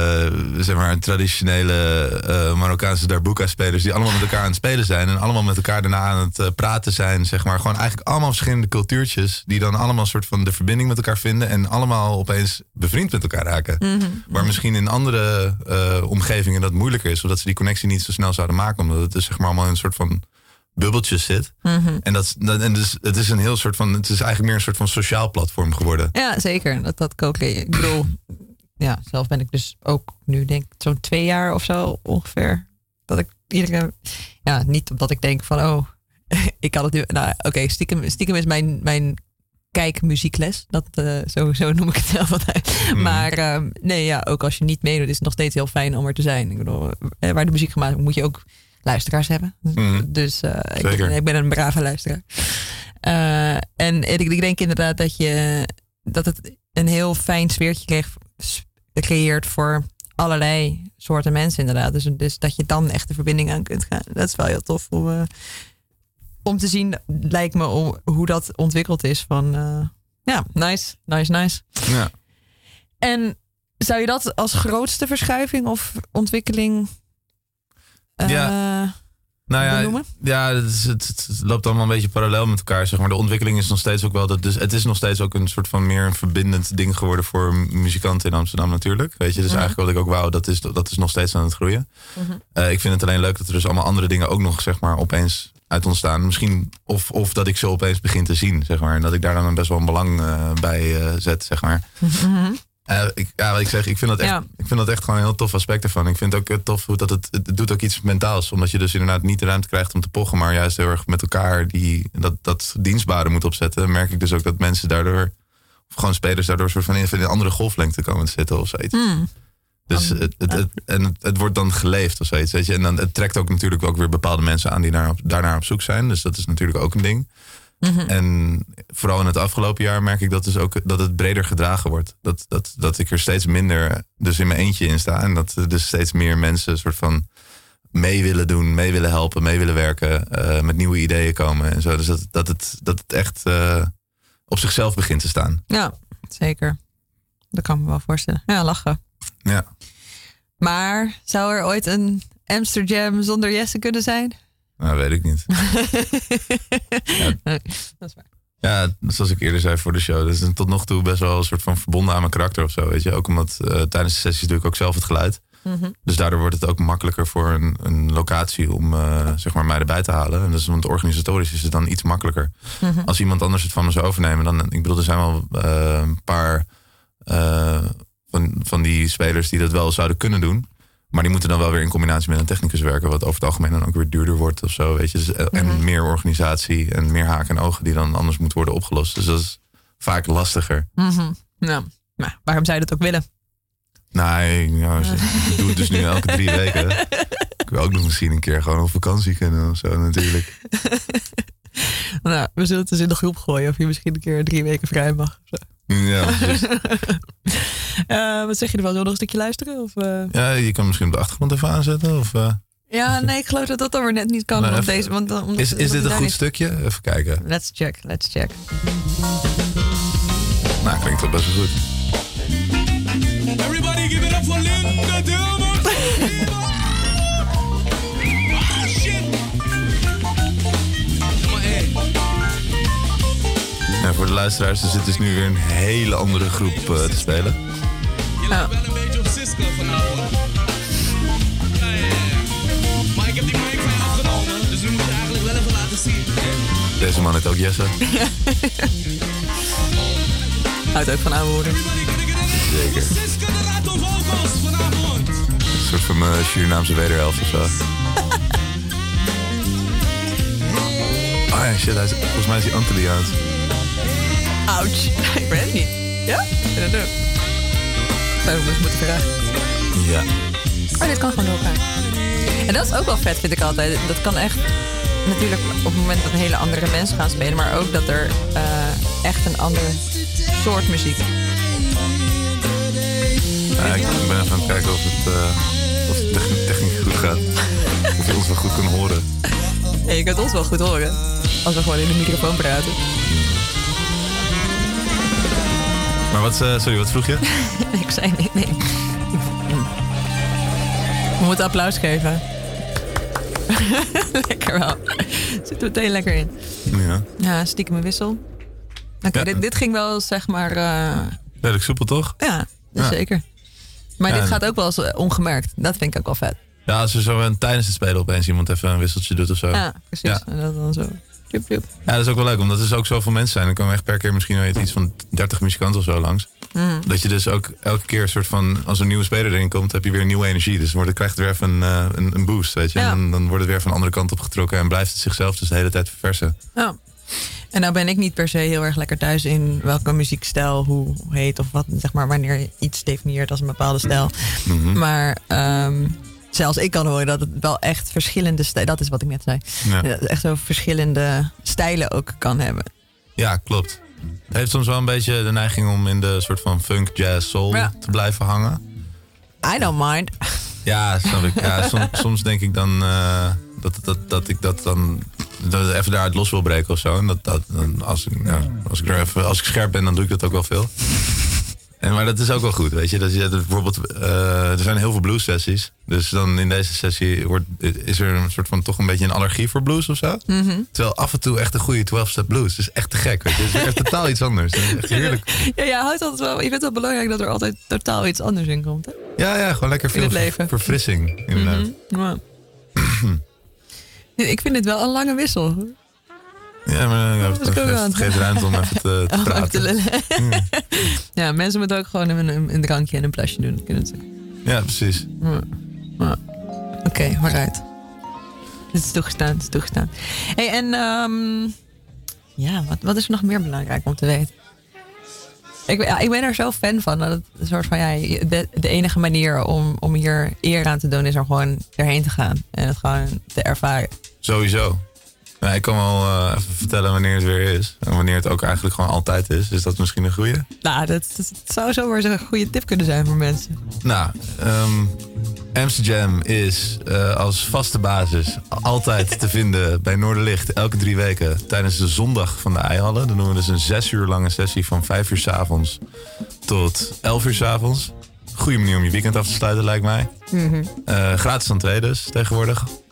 zeg maar traditionele uh, Marokkaanse darbuka-spelers die allemaal met elkaar aan het spelen zijn en allemaal met elkaar daarna aan het uh, praten zijn, zeg maar. Gewoon eigenlijk allemaal verschillende cultuurtjes die dan allemaal een soort van de verbinding met elkaar vinden en allemaal opeens bevriend met elkaar raken. Mm-hmm. Waar misschien in andere uh, omgevingen dat moeilijker is, omdat ze die connectie niet zo snel zouden maken, omdat het dus zeg maar allemaal in een soort van bubbeltjes zit. Mm-hmm. En, dat, en dus, het is een heel soort van, het is eigenlijk meer een soort van sociaal platform geworden. Ja, zeker. Dat dat ook. Ik bedoel, ja, zelf ben ik dus ook nu denk ik zo'n twee jaar of zo ongeveer. Dat ik iedere ja, niet omdat ik denk van oh, ik kan het nu. Nou, oké, okay, stiekem, stiekem is mijn, mijn kijkmuziekles. Dat uh, zo, zo noem ik het zelf altijd. Mm. Maar uh, nee, ja, ook als je niet meedoet, is het nog steeds heel fijn om er te zijn. Ik bedoel, waar de muziek gemaakt wordt, moet je ook luisteraars hebben. Mm. Dus uh, ik, ben, ik ben een brave luisteraar. Uh, en ik, ik denk inderdaad dat je dat het een heel fijn sfeertje kreeg, creëert voor allerlei soorten mensen inderdaad. Dus, dus dat je dan echt de verbinding aan kunt gaan. Dat is wel heel tof om, uh, om te zien, lijkt me, om, hoe dat ontwikkeld is. Van uh, ja, nice, nice, nice. Ja. En zou je dat als grootste verschuiving of ontwikkeling uh, ja. Nou ja, benoemen? Ja, het, is, het, het loopt allemaal een beetje parallel met elkaar. Zeg maar. De ontwikkeling is nog steeds ook wel. Dat, dus het is nog steeds ook een soort van meer een verbindend ding geworden voor muzikanten in Amsterdam natuurlijk. Weet je, dus mm-hmm. eigenlijk wat ik ook wou, dat is, dat is nog steeds aan het groeien. Mm-hmm. Uh, ik vind het alleen leuk dat er dus allemaal andere dingen ook nog zeg maar opeens uit ontstaan. Misschien of, of dat ik ze opeens begin te zien, zeg maar. En dat ik daar dan best wel een belang uh, bij uh, zet, zeg maar. Mm-hmm. Uh, ik, ja, wat ik zeg, ik vind dat echt, ja. ik vind dat echt gewoon een heel tof aspect ervan. Ik vind ook uh, tof dat het, het doet ook iets mentaals. Omdat je dus inderdaad niet de ruimte krijgt om te pochen, maar juist heel erg met elkaar die, dat, dat dienstbare moet opzetten. Merk ik dus ook dat mensen daardoor, of gewoon spelers daardoor soort van in een andere golflengte komen te zitten of zoiets. Mm. Dus um, het, het, het, en het, het wordt dan geleefd of zoiets, weet je. En dan, het trekt ook natuurlijk ook weer bepaalde mensen aan die naar, daarnaar op zoek zijn. Dus dat is natuurlijk ook een ding. Mm-hmm. En vooral in het afgelopen jaar merk ik dat, dus ook, dat het breder gedragen wordt. Dat, dat, dat ik er steeds minder dus in mijn eentje in sta. En dat er dus steeds meer mensen soort van mee willen doen, mee willen helpen, mee willen werken. Uh, met nieuwe ideeën komen en zo. Dus dat, dat, het, dat het echt uh, op zichzelf begint te staan. Ja, zeker. Dat kan ik me wel voorstellen. Ja, lachen. Ja. Maar zou er ooit een Amsterdam zonder Jesse kunnen zijn? Nou, weet ik niet. ja, Nee, dat is waar. ja, zoals ik eerder zei voor de show. Dat is tot nog toe best wel een soort van verbonden aan mijn karakter of zo. Weet je? Ook omdat uh, tijdens de sessies doe ik ook zelf het geluid. Mm-hmm. Dus daardoor wordt het ook makkelijker voor een, een locatie om uh, zeg maar mij erbij te halen. En dus, want organisatorisch is het dan iets makkelijker. Mm-hmm. Als iemand anders het van me zou overnemen, dan, ik bedoel, er zijn wel uh, een paar uh, van, van die spelers die dat wel zouden kunnen doen. Maar die moeten dan wel weer in combinatie met een technicus werken, wat over het algemeen dan ook weer duurder wordt of zo. Weet je? Dus, uh, Mm-hmm. En meer organisatie en meer haken en ogen die dan anders moet worden opgelost. Dus dat is vaak lastiger. Mm-hmm. Nou, nou, waarom zou je dat ook willen? Nee, ja, ik doe het dus nu elke drie weken. Ik wil ook nog misschien een keer gewoon op vakantie kunnen of zo natuurlijk. Nou, we zullen het dus in de groep gooien of je misschien een keer drie weken vrij mag. Of zo. Ja, precies. Uh, wat zeg je ervan? Zullen we nog een stukje luisteren? Of, uh... Ja, je kan misschien op de achtergrond even aanzetten. Of, uh... Ja, nee, ik geloof dat dat dan weer net niet kan. Nou, op even, deze, want, omdat, is is dit een goed niet... stukje? Even kijken. Let's check, let's check. Nou, klinkt wel best wel goed. Everybody give it up for Linda Dilbert. Oh shit. Maar hey. Ja, voor de luisteraars, er zit dus nu weer een hele andere groep uh, te spelen. Je lijkt wel een beetje op Sisko vanavond. Ja, ja, ja. Maar ik heb die mic van je afgenomen, dus nu moet je eigenlijk wel even laten zien. Deze man heet ook Jesse. Houdt ook van oude woorden. Zeker. Sisko de Rato Vocals vanavond. Een soort van mijn Surinaamse wederhelft of zo. Oh ja, shit, hij is, volgens mij is hij Antilliaans. Ouch. Ik weet het niet. Ja? Ik weet het ook. Zou ik dus moeten vragen. Ja. Oh, dit kan gewoon doorgaan. En dat is ook wel vet, vind ik altijd. Dat kan echt... Natuurlijk op het moment dat hele andere mensen gaan spelen, maar ook dat er uh, echt een ander soort muziek. Ja, ik ben even aan het kijken of, het, uh, of de techniek, techniek goed gaat. Of je ons wel goed kan horen. Hey, je kunt ons wel goed horen. Als we gewoon in de microfoon praten. Maar wat, uh, sorry, wat vroeg je? Ik zei nee, nee. We moeten applaus geven. Lekker wel. Zit er meteen lekker in. Ja. Ja, stiekem een wissel. Oké, okay, Ja. dit, dit ging wel, zeg maar... Uh, Redelijk soepel, toch? ja, Ja. zeker. Maar Ja, dit en- gaat ook wel eens uh, ongemerkt. Dat vind ik ook wel vet. Ja, als er zo een, tijdens het spelen opeens iemand even een wisseltje doet of zo. Ja, precies. Ja. En dat dan zo... Tjup, tjup. Ja, dat is ook wel leuk, omdat er dus ook zoveel mensen zijn. Dan komen echt per keer misschien weet je, iets van dertig muzikanten of zo langs. Mm. Dat je dus ook elke keer een soort van, als een nieuwe speler erin komt, heb je weer nieuwe energie. Dus dan wordt het, krijgt het weer even een, uh, een, een boost, weet je. Ja. En dan, dan wordt het weer van de andere kant opgetrokken en blijft het zichzelf dus de hele tijd verversen. Ja. En nou ben ik niet per se heel erg lekker thuis in welke muziekstijl, hoe heet of wat, zeg maar, wanneer je iets definieert als een bepaalde stijl. Mhm. Maar um, zelfs ik kan horen dat het wel echt verschillende stijlen, dat is wat ik net zei, Ja. dat het echt zo verschillende stijlen ook kan hebben. Ja, klopt. Het heeft soms wel een beetje de neiging om in de soort van funk, jazz, soul Ja. te blijven hangen. I don't mind. Ja, snap ik. Ja, soms, soms denk ik dan uh, dat, dat, dat ik dat dan dat ik even daaruit los wil breken of zo. En dat, dat, dan als, ik, ja, als, ik er even, als ik scherp ben, dan doe ik dat ook wel veel. En, maar dat is ook wel goed, weet je. Dat je dat bijvoorbeeld, uh, er zijn heel veel blues sessies. Dus dan in deze sessie wordt, is er een soort van toch een beetje een allergie voor blues of zo. Mm-hmm. Terwijl af en toe echt een goede twaalf-step blues. Dat is echt te gek, weet je. Het is echt totaal iets anders. Dat is echt heerlijk. Ja, ja, houdt altijd wel, je vindt het wel belangrijk dat er altijd totaal iets anders in komt. Hè? Ja, ja, gewoon lekker In veel het leven. verfrissing. Inderdaad. Mm-hmm. Ja. Ik vind dit wel een lange wissel. Ja, maar ja, Dat is ook geef, aan. geef ruimte om even te, te Oh, praten. ook te lullen. Mm. Ja, mensen moeten ook gewoon een, een, een drankje en een plasje doen. Dat kunnen ze. Ja, precies. Ja. Ja. Oké, okay, waaruit. Dit is toegestaan, dit is toegestaan. Hey, en um, ja, wat, wat is er nog meer belangrijk om te weten? Ik, ja, ik ben er zo fan van. Dat het een soort van, ja, de, de enige manier om, om hier eer aan te doen is er gewoon erheen te gaan. En het gewoon te ervaren. Sowieso. Ja, ik kan wel uh, even vertellen wanneer het weer is. En wanneer het ook eigenlijk gewoon altijd is. Is dat misschien een goeie? Nou, dat, dat zou zomaar eens een goede tip kunnen zijn voor mensen. Nou, um, Amsterdam is uh, als vaste basis altijd te vinden bij Noorderlicht. Elke drie weken tijdens de zondag van de Eihallen. Dan doen we dus een zes uur lange sessie van vijf uur 's avonds tot elf uur 's avonds. Goeie manier om je weekend af te sluiten, lijkt mij. Mm-hmm. Uh, gratis entree dus, tegenwoordig.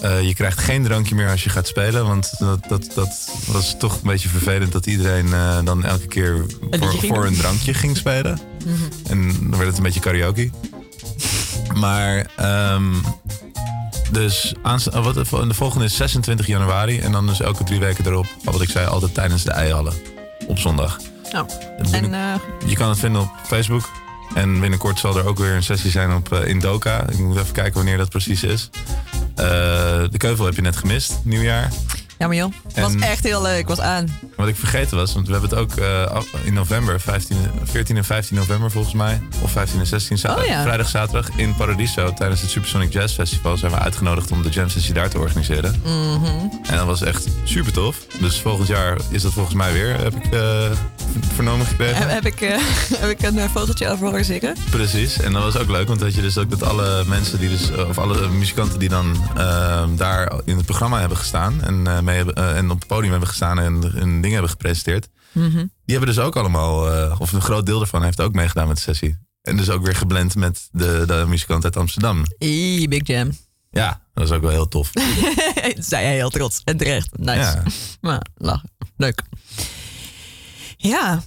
Uh, je krijgt geen drankje meer als je gaat spelen. Want dat, dat, dat was toch een beetje vervelend dat iedereen uh, dan elke keer voor, voor een drankje ging spelen. Mm-hmm. En dan werd het een beetje karaoke. Maar um, dus aansta- wat, de volgende is zesentwintig januari. En dan dus elke drie weken erop, wat ik zei, altijd tijdens de eihallen. Op zondag. Oh. En, uh... Je kan het vinden op Facebook. En binnenkort zal er ook weer een sessie zijn op uh, Indoka. Ik moet even kijken wanneer dat precies is. Uh, de Keuvel heb je net gemist, nieuwjaar. Ja, maar joh, het was echt heel leuk. Was aan. Wat ik vergeten was, want we hebben het ook uh, in november, vijftien, veertien en vijftien november volgens mij. Of vijftien en zestien, za- oh, ja. vrijdag, zaterdag in Paradiso. Tijdens het Supersonic Jazz Festival zijn we uitgenodigd om de jam sessie daar te organiseren. Mm-hmm. En dat was echt super tof. Dus volgend jaar is dat volgens mij weer, heb ik uh, vernomen gekregen. Heb, heb, ik, uh, heb ik een vogeltje over horen zingen? Precies, en dat was ook leuk, want weet je dus ook dat alle mensen die dus, of alle muzikanten die dan uh, daar in het programma hebben gestaan en, uh, mee hebben, uh, en op het podium hebben gestaan en, en dingen hebben gepresenteerd, mm-hmm. die hebben dus ook allemaal, uh, of een groot deel ervan heeft ook meegedaan met de sessie. En dus ook weer geblend met de, de muzikant uit Amsterdam. Eee, Big Jam. Ja, dat was ook wel heel tof. Zei hij heel trots en terecht. Nice. Ja. Maar lachen. Leuk. Ja.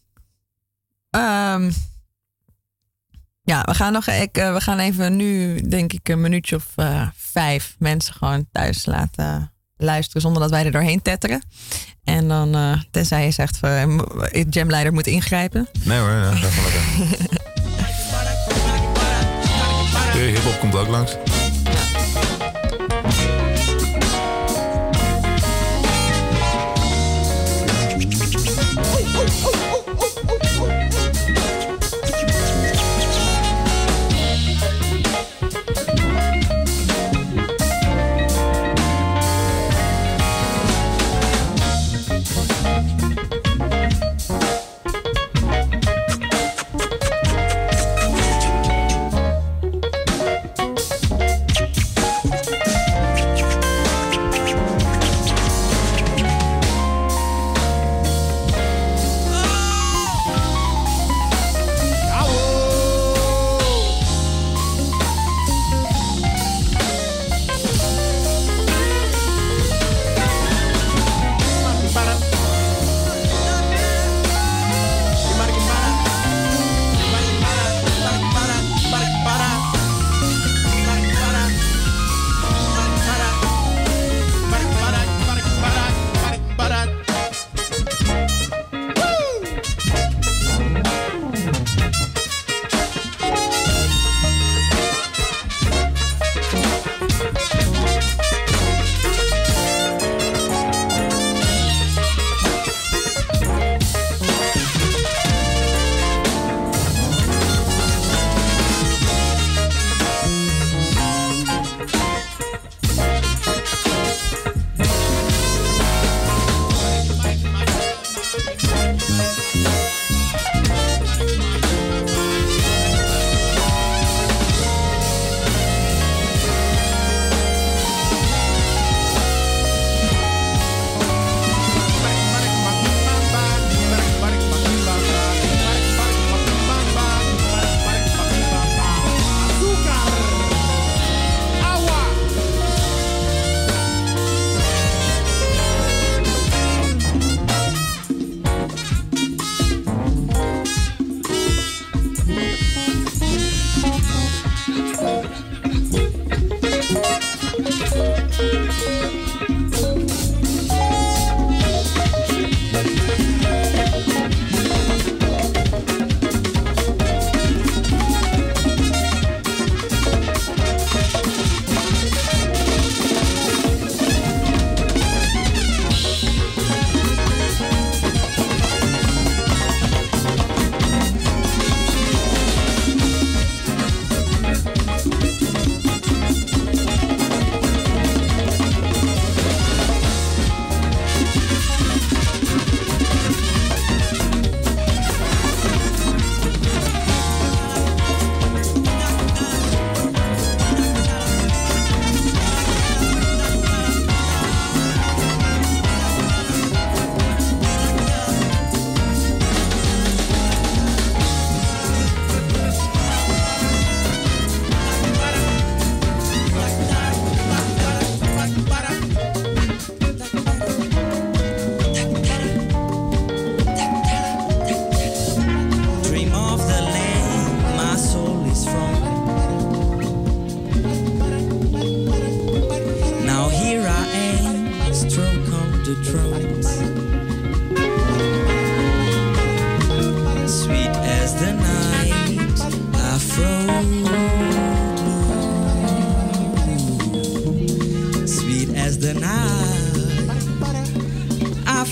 Um, ja, we gaan nog ik, uh, we gaan even nu, denk ik, een minuutje of uh, vijf mensen gewoon thuis laten luisteren zonder dat wij er doorheen tetteren. En dan, uh, tenzij je zegt, uh, jamleider moet ingrijpen. Nee hoor, ja, dat gaat wel lekker. Hip-hop komt ook langs.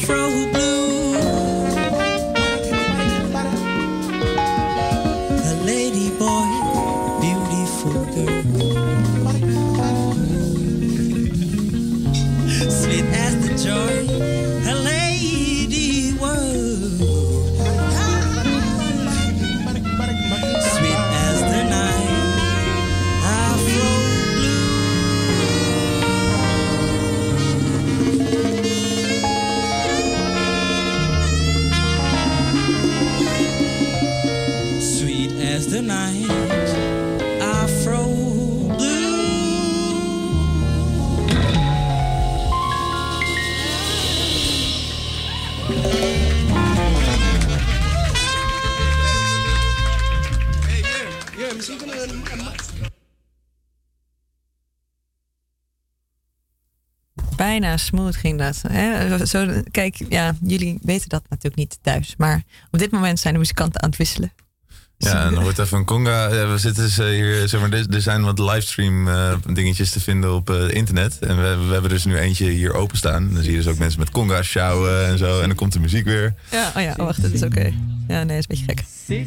Afro blue. A lady boy, beautiful girl. Sweet as the joy, a lady was. Sweet as the night, Afro sweet as the night, Afro blue. Ja, misschien kunnen we een... Bijna smooth ging dat. Hè? Zo, kijk, ja, jullie weten dat natuurlijk niet thuis. Maar op dit moment zijn de muzikanten aan het wisselen. Ja, en dan wordt even een conga. Ja, we zitten dus, uh, hier, zeg maar, er, er zijn wat livestream uh, dingetjes te vinden op uh, internet. En we, we hebben dus nu eentje hier openstaan. Dan zie je dus ook mensen met conga's sjouwen en zo. En dan komt de muziek weer. Ja, oh ja, oh wacht, dat is oké. Okay. Ja, nee, is een beetje gek.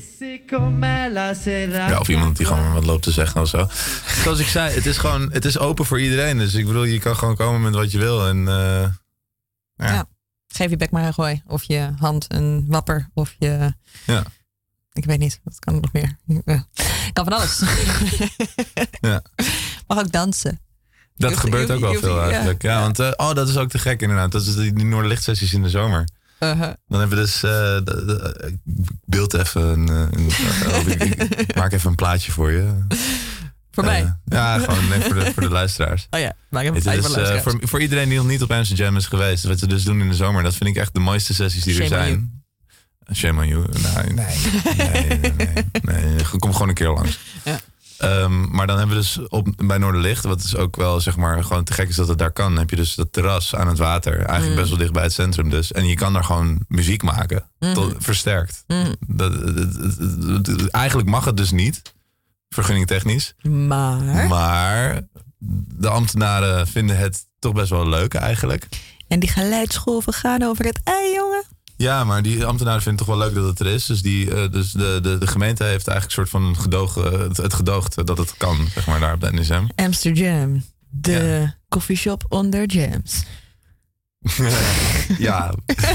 Ja, of iemand die gewoon wat loopt te zeggen of zo. Zoals ik zei, het is gewoon, het is open voor iedereen. Dus ik bedoel, je kan gewoon komen met wat je wil. En, uh, ja. ja, geef je bek maar een gooi. Of je hand een wapper. Of je... Ja. Ik weet niet, wat kan er nog meer? Ja. Kan van alles. Ja. Mag ook dansen. Dat je gebeurt je ook wel je veel eigenlijk. Ja, ja, want uh, oh, dat is ook te gek inderdaad. Dat is die, die Noorderlichtsessies in de zomer. Uh-huh. Dan hebben we dus... Uh, de, de, ik beeld even een... een uh, ik, ik maak even een plaatje voor je. Voor uh, mij? Ja, gewoon nee, voor, de, voor de luisteraars. Oh ja, maak even een plaatje voor de luisteraars. Uh, voor, voor iedereen die nog niet op Amsterdam Jam is geweest. Wat ze dus doen in de zomer. Dat vind ik echt de mooiste sessies die Shame er zijn. Shame on you. Nee, nee, nee, nee, nee, nee. Kom gewoon een keer langs. Ja. Um, maar dan hebben we dus op, bij Noorderlicht, wat is ook wel zeg maar gewoon te gek is dat het daar kan, heb je dus dat terras aan het water. Eigenlijk mm. best wel dicht bij het centrum dus. En je kan daar gewoon muziek maken. Mm. Tot, versterkt. Mm. Dat, dat, dat, dat, eigenlijk mag het dus niet. Vergunningtechnisch. Maar? Maar de ambtenaren vinden het toch best wel leuk eigenlijk. En die geluidsgolven gaan over het ei, jongen. Ja, maar die ambtenaren vinden het toch wel leuk dat het er is. Dus, die, uh, dus de, de, de gemeente heeft eigenlijk een soort van gedoog, uh, het, het gedoogd dat het kan, zeg maar, daar op de N S M. Amsterdam, de ja. coffeeshop onder jams. Ja.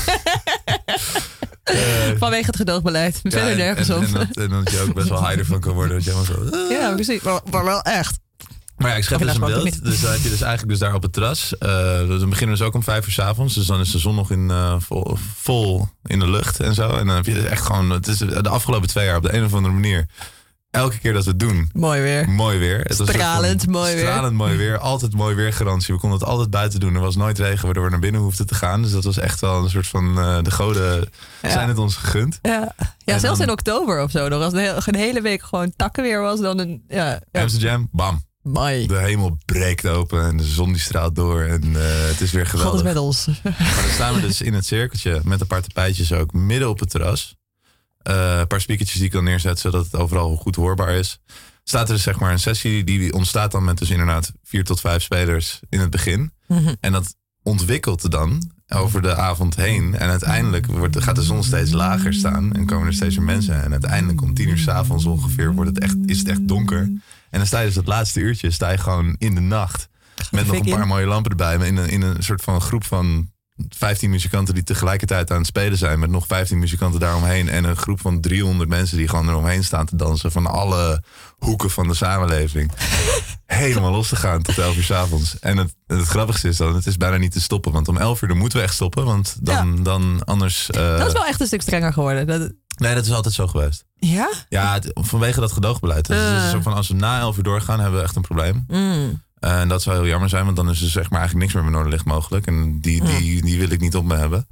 uh, Vanwege het gedoogbeleid. We ja, verder nergens en, om. En, en, dat, en dat je ook best wel high ervan kan worden. Dat je zo, uh. Ja, precies. Maar, maar wel echt. Maar ja, ik schep dus een beeld. Dus dan heb je dus eigenlijk dus daar op het terras. Uh, dan beginnen we dus ook om vijf uur 's avonds. Dus dan is de zon nog in, uh, vol, vol in de lucht en zo. En dan heb je dus echt gewoon... Het is de afgelopen twee jaar op de een of andere manier... Elke keer dat we het doen... Mooi weer. Mooi weer. Het stralend was mooi weer. Stralend mooi weer. Altijd mooi weer garantie. We konden het altijd buiten doen. Er was nooit regen waardoor we naar binnen hoefden te gaan. Dus dat was echt wel een soort van... Uh, de goden ja. zijn het ons gegund. Ja, ja zelfs dan, in oktober of zo. Nog als de een hele week gewoon takkenweer was. Dan een... Ja, ja. Amsterdam, bam. Mooi. De hemel breekt open en de zon die straalt door en uh, het is weer geweldig. God is met ons. Maar dan staan we dus in het cirkeltje met een paar tapijtjes ook midden op het terras. Uh, een paar speakertjes die ik kan neerzetten zodat het overal goed hoorbaar is. Staat er dus zeg maar een sessie die ontstaat dan met dus inderdaad vier tot vijf spelers in het begin. Mm-hmm. En dat ontwikkelt dan over de avond heen. En uiteindelijk wordt, gaat de zon steeds lager staan en komen er steeds meer mensen. En uiteindelijk om tien uur 's avonds ongeveer wordt het echt, is het echt donker. En dan sta je dus dat laatste uurtje sta je gewoon in de nacht. Met nog een paar mooie lampen erbij. Maar in een, in een soort van groep van vijftien muzikanten die tegelijkertijd aan het spelen zijn. Met nog vijftien muzikanten daaromheen. En een groep van driehonderd mensen die gewoon eromheen staan te dansen. Van alle hoeken van de samenleving. Helemaal los te gaan tot elf uur 's avonds. En het, het grappigste is dan, het is bijna niet te stoppen. Want om elf uur dan moeten we echt stoppen. Want dan, ja. dan anders... Uh... Dat is wel echt een stuk strenger geworden. Dat... Nee, dat is altijd zo geweest. Ja? Ja, het, vanwege dat gedoogbeleid. Dus uh. het is zo van, als we na elf uur doorgaan, hebben we echt een probleem. Mm. Uh, en dat zou heel jammer zijn, want dan is er zeg maar eigenlijk niks meer met Noorderlicht mogelijk. En die, die, die wil ik niet op me hebben.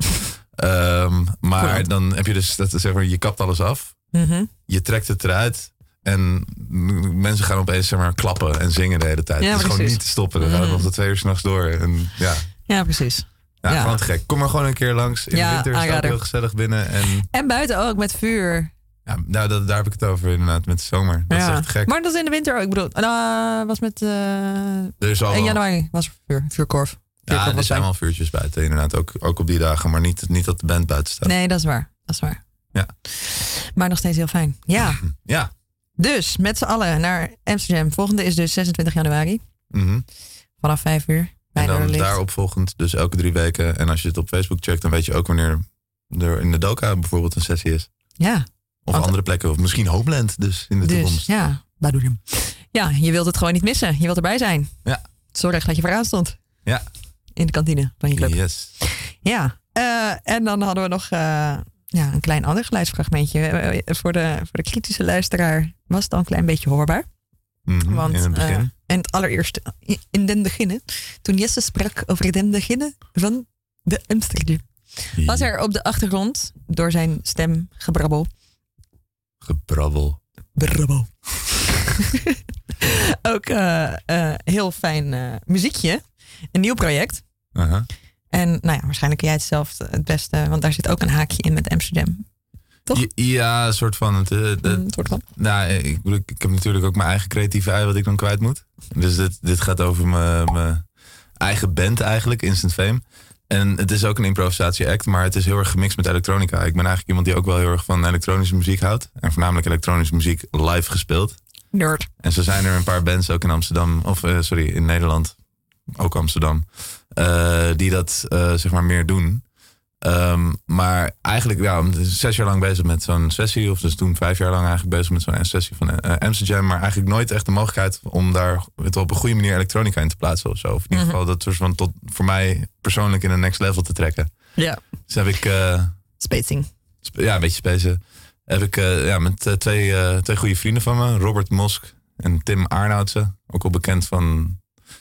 um, maar cool. Dan heb je dus, dat, zeg maar, je kapt alles af. Mm-hmm. Je trekt het eruit. En mensen gaan opeens zeg maar, klappen en zingen de hele tijd. Ja, het is precies. gewoon niet te stoppen. Dan gaan we nog tot twee uur 's nachts door. En, ja. ja, precies. Ja, ja, gewoon te gek. Kom maar gewoon een keer langs. In ja, de winter staat heel gezellig binnen. En, en buiten ook, met vuur. Ja, nou, dat, daar heb ik het over inderdaad, met de zomer. Dat ja. is echt gek. Maar dat is in de winter ook. Ik bedoel, uh, was met... Uh, er is al in januari was er vuur, vuurkorf. Ja, wel er zijn bij. wel vuurtjes buiten inderdaad. Ook, ook op die dagen, maar niet, niet dat de band buiten staat. Nee, dat is waar. Dat is waar. Ja. Maar nog steeds heel fijn. Ja. Ja. Dus met z'n allen naar Amsterdam. Volgende is dus zesentwintig januari. Mhm. Vanaf vijf uur. En Bijna dan licht. daarop volgend, dus elke drie weken. En als je het op Facebook checkt, dan weet je ook wanneer er in de Doka bijvoorbeeld een sessie is. Ja. Of Want- andere plekken. Of misschien Homeland dus in de Dus toekomst. ja. Badoedem. Ja, je wilt het gewoon niet missen. Je wilt erbij zijn. Ja. Zorg dat je vooraan stond. Ja. In de kantine van je club. Yes. Ja. Uh, en dan hadden we nog uh, ja, een klein ander geluidsfragmentje. Uh, voor, de, voor de kritische luisteraar was het al een klein beetje hoorbaar. Mm-hmm. Want, in het begin. Uh, en het allereerste, in den beginnen, toen Jesse sprak over den beginnen van de Amsterdam, was er op de achtergrond door zijn stem gebrabbel. Gebrabbel. Brabbel. Ook uh, uh, heel fijn uh, muziekje. Een nieuw project. Uh-huh. En nou ja, waarschijnlijk kun jij het zelf het beste, want daar zit ook een haakje in met Amsterdam. Toch? Ja, een soort van. Het, het, een soort van. Nou, ik, ik heb natuurlijk ook mijn eigen creatieve ei wat ik dan kwijt moet. Dus dit, dit gaat over mijn, mijn eigen band eigenlijk, Instant Fame. En het is ook een improvisatie-act, maar het is heel erg gemixt met elektronica. Ik ben eigenlijk iemand die ook wel heel erg van elektronische muziek houdt. En voornamelijk elektronische muziek live gespeeld. Nerd. En zo zijn er een paar bands ook in Amsterdam, of uh, sorry, in Nederland, ook Amsterdam, uh, die dat uh, zeg maar meer doen. Um, maar eigenlijk, ja, zes jaar lang bezig met zo'n sessie, of dus toen vijf jaar lang eigenlijk bezig met zo'n sessie van uh, Amsterdam, maar eigenlijk nooit echt de mogelijkheid om daar het op een goede manier elektronica in te plaatsen of zo. Of in ieder geval dat soort van tot voor mij persoonlijk in een next level te trekken. Ja. Dus heb ik uh, spacing. Sp- ja, een beetje spacen. Heb ik uh, ja, met uh, twee, uh, twee goede vrienden van me, Robert Mosk en Tim Arnoudsen, ook al bekend van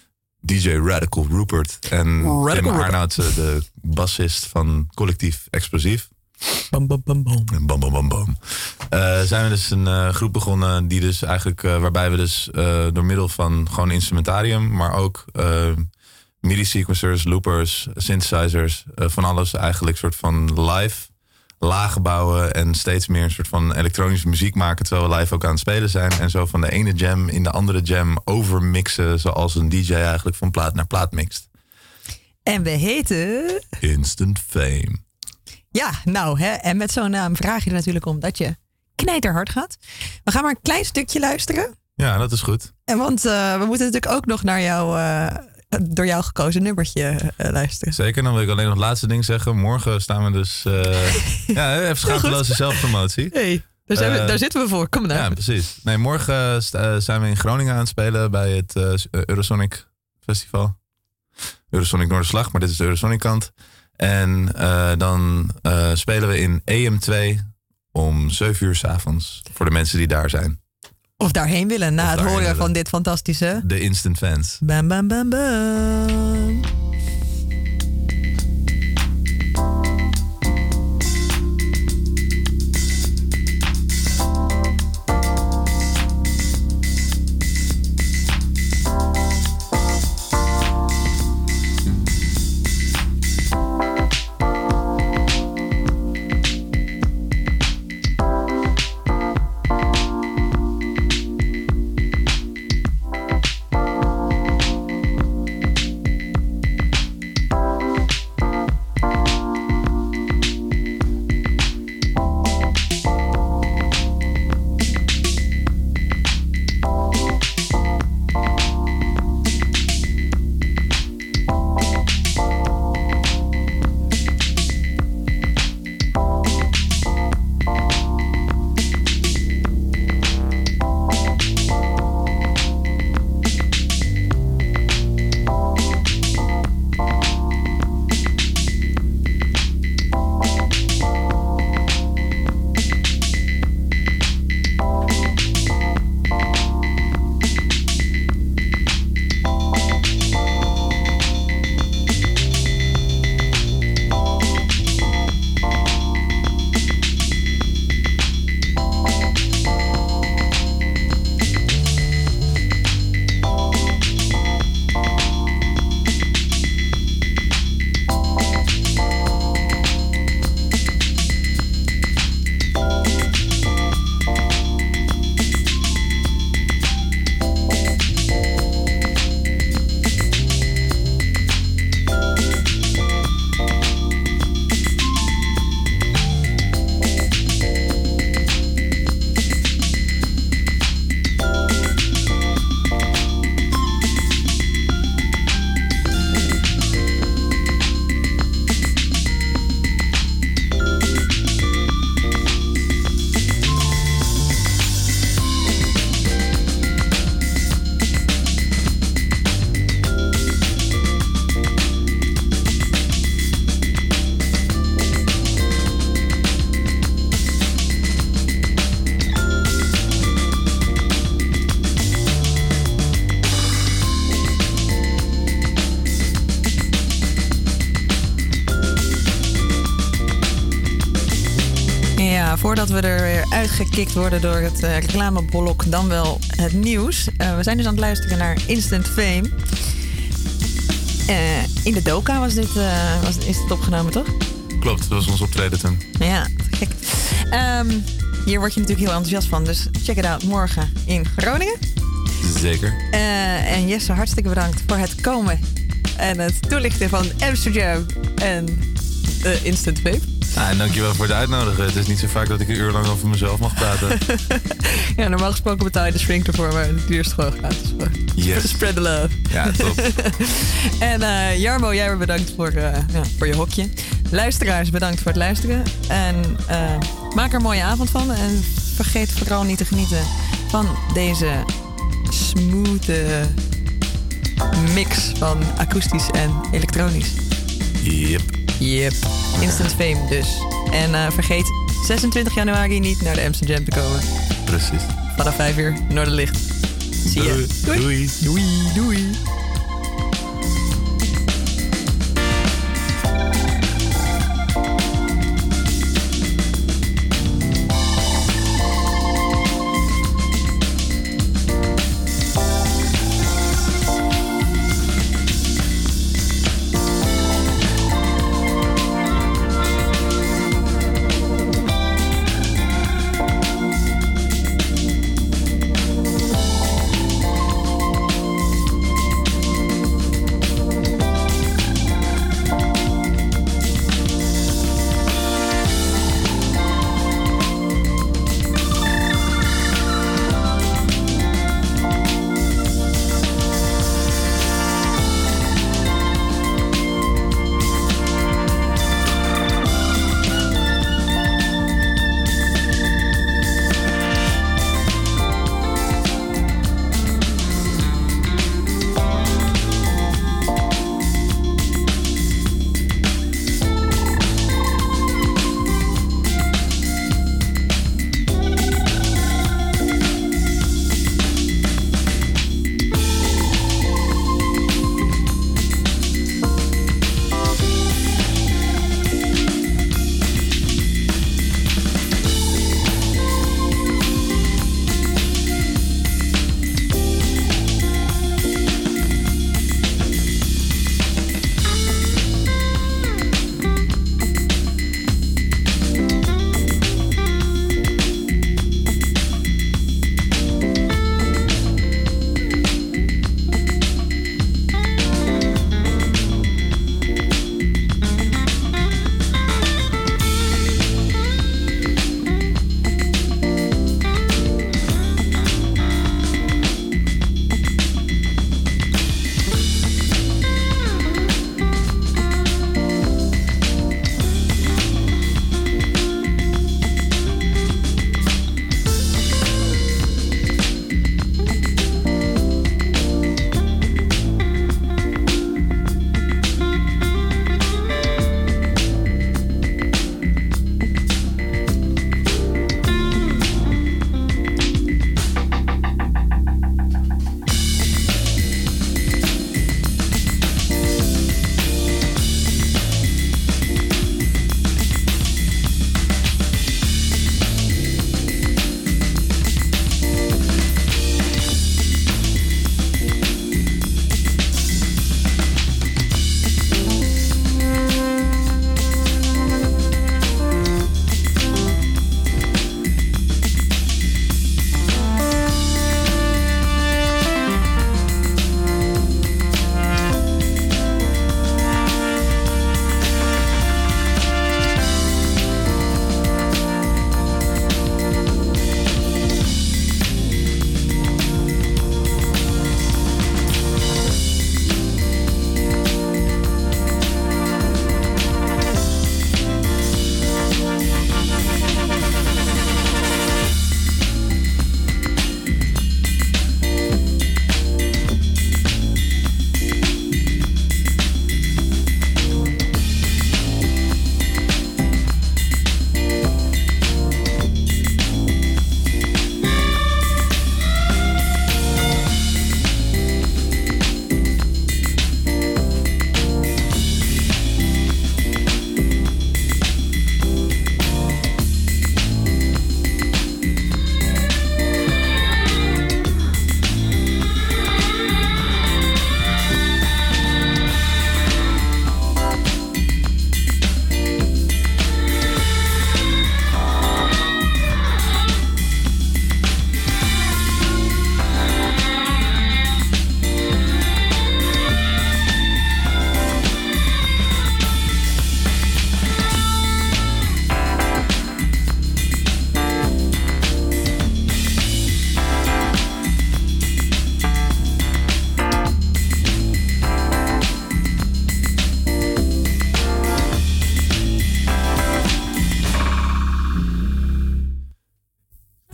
D J Radical Rupert. En Radical Tim Rupert. Arnoudsen, de bassist van Collectief Explosief. Bam, bam, bam, bam. Bam, bam, bam, bam. Uh, zijn we dus een uh, groep begonnen die dus eigenlijk, uh, waarbij we dus uh, door middel van gewoon instrumentarium, maar ook uh, MIDI sequencers, loopers, synthesizers, uh, van alles eigenlijk soort van live lagen bouwen en steeds meer een soort van elektronische muziek maken terwijl we live ook aan het spelen zijn. En zo van de ene jam in de andere jam overmixen zoals een D J eigenlijk van plaat naar plaat mixt. En we heten... Instant Fame. Ja, nou, hè, en met zo'n naam vraag je er natuurlijk om dat je knijterhard gaat. We gaan maar een klein stukje luisteren. Ja, dat is goed. En want uh, we moeten natuurlijk ook nog naar jouw, uh, door jou gekozen nummertje uh, luisteren. Zeker, dan wil ik alleen nog het laatste ding zeggen. Morgen staan we dus... Uh, ja, even schaamteloze zelfpromotie. Hey, daar, zijn we, uh, daar zitten we voor. Kom nou. Ja, precies. Nee, morgen sta, zijn we in Groningen aan het spelen bij het uh, Eurosonic Festival. Eurosonic Noorderslag, maar dit is de Eurosonic kant. En uh, dan uh, spelen we in E M twee om zeven uur 's avonds. Voor de mensen die daar zijn. Of daarheen willen na Of het horen willen. van dit fantastische... De Instant Fans. Bam, bam, bam, bam. Ja, voordat we er weer uitgekikt worden door het uh, reclameblok, dan wel het nieuws. Uh, we zijn dus aan het luisteren naar Instant Fame. Uh, in de Doka was dit, uh, was, is dit opgenomen, toch? Klopt, dat was ons optreden toen. Ja, gek. Um, hier word je natuurlijk heel enthousiast van, dus check it out morgen in Groningen. Zeker. Uh, en Jesse, hartstikke bedankt voor het komen en het toelichten van Amsterdam en uh, Instant Fame. Ja, en dankjewel voor het uitnodigen. Het is niet zo vaak dat ik een uur lang over mezelf mag praten. Ja, normaal gesproken betaal je de shrink ervoor, maar het duurt gewoon gratis. Yes. To spread the love. Ja, top. En uh, Jarmo, jij weer bedankt voor, uh, ja, voor je hokje. Luisteraars, bedankt voor het luisteren. En uh, maak er een mooie avond van. En vergeet vooral niet te genieten van deze smooth mix van akoestisch en elektronisch. Yep. Yep. Instant Fame dus. En uh, vergeet zesentwintig januari niet naar de Amsterdam te komen. Precies. Vanaf vijf uur, Noorderlicht. Zie je. Doei. Doei. Doei. Doei.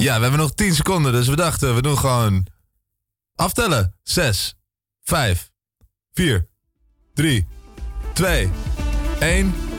Ja, we hebben nog tien seconden, dus we dachten, we doen gewoon aftellen. zes, vijf, vier, drie, twee, één.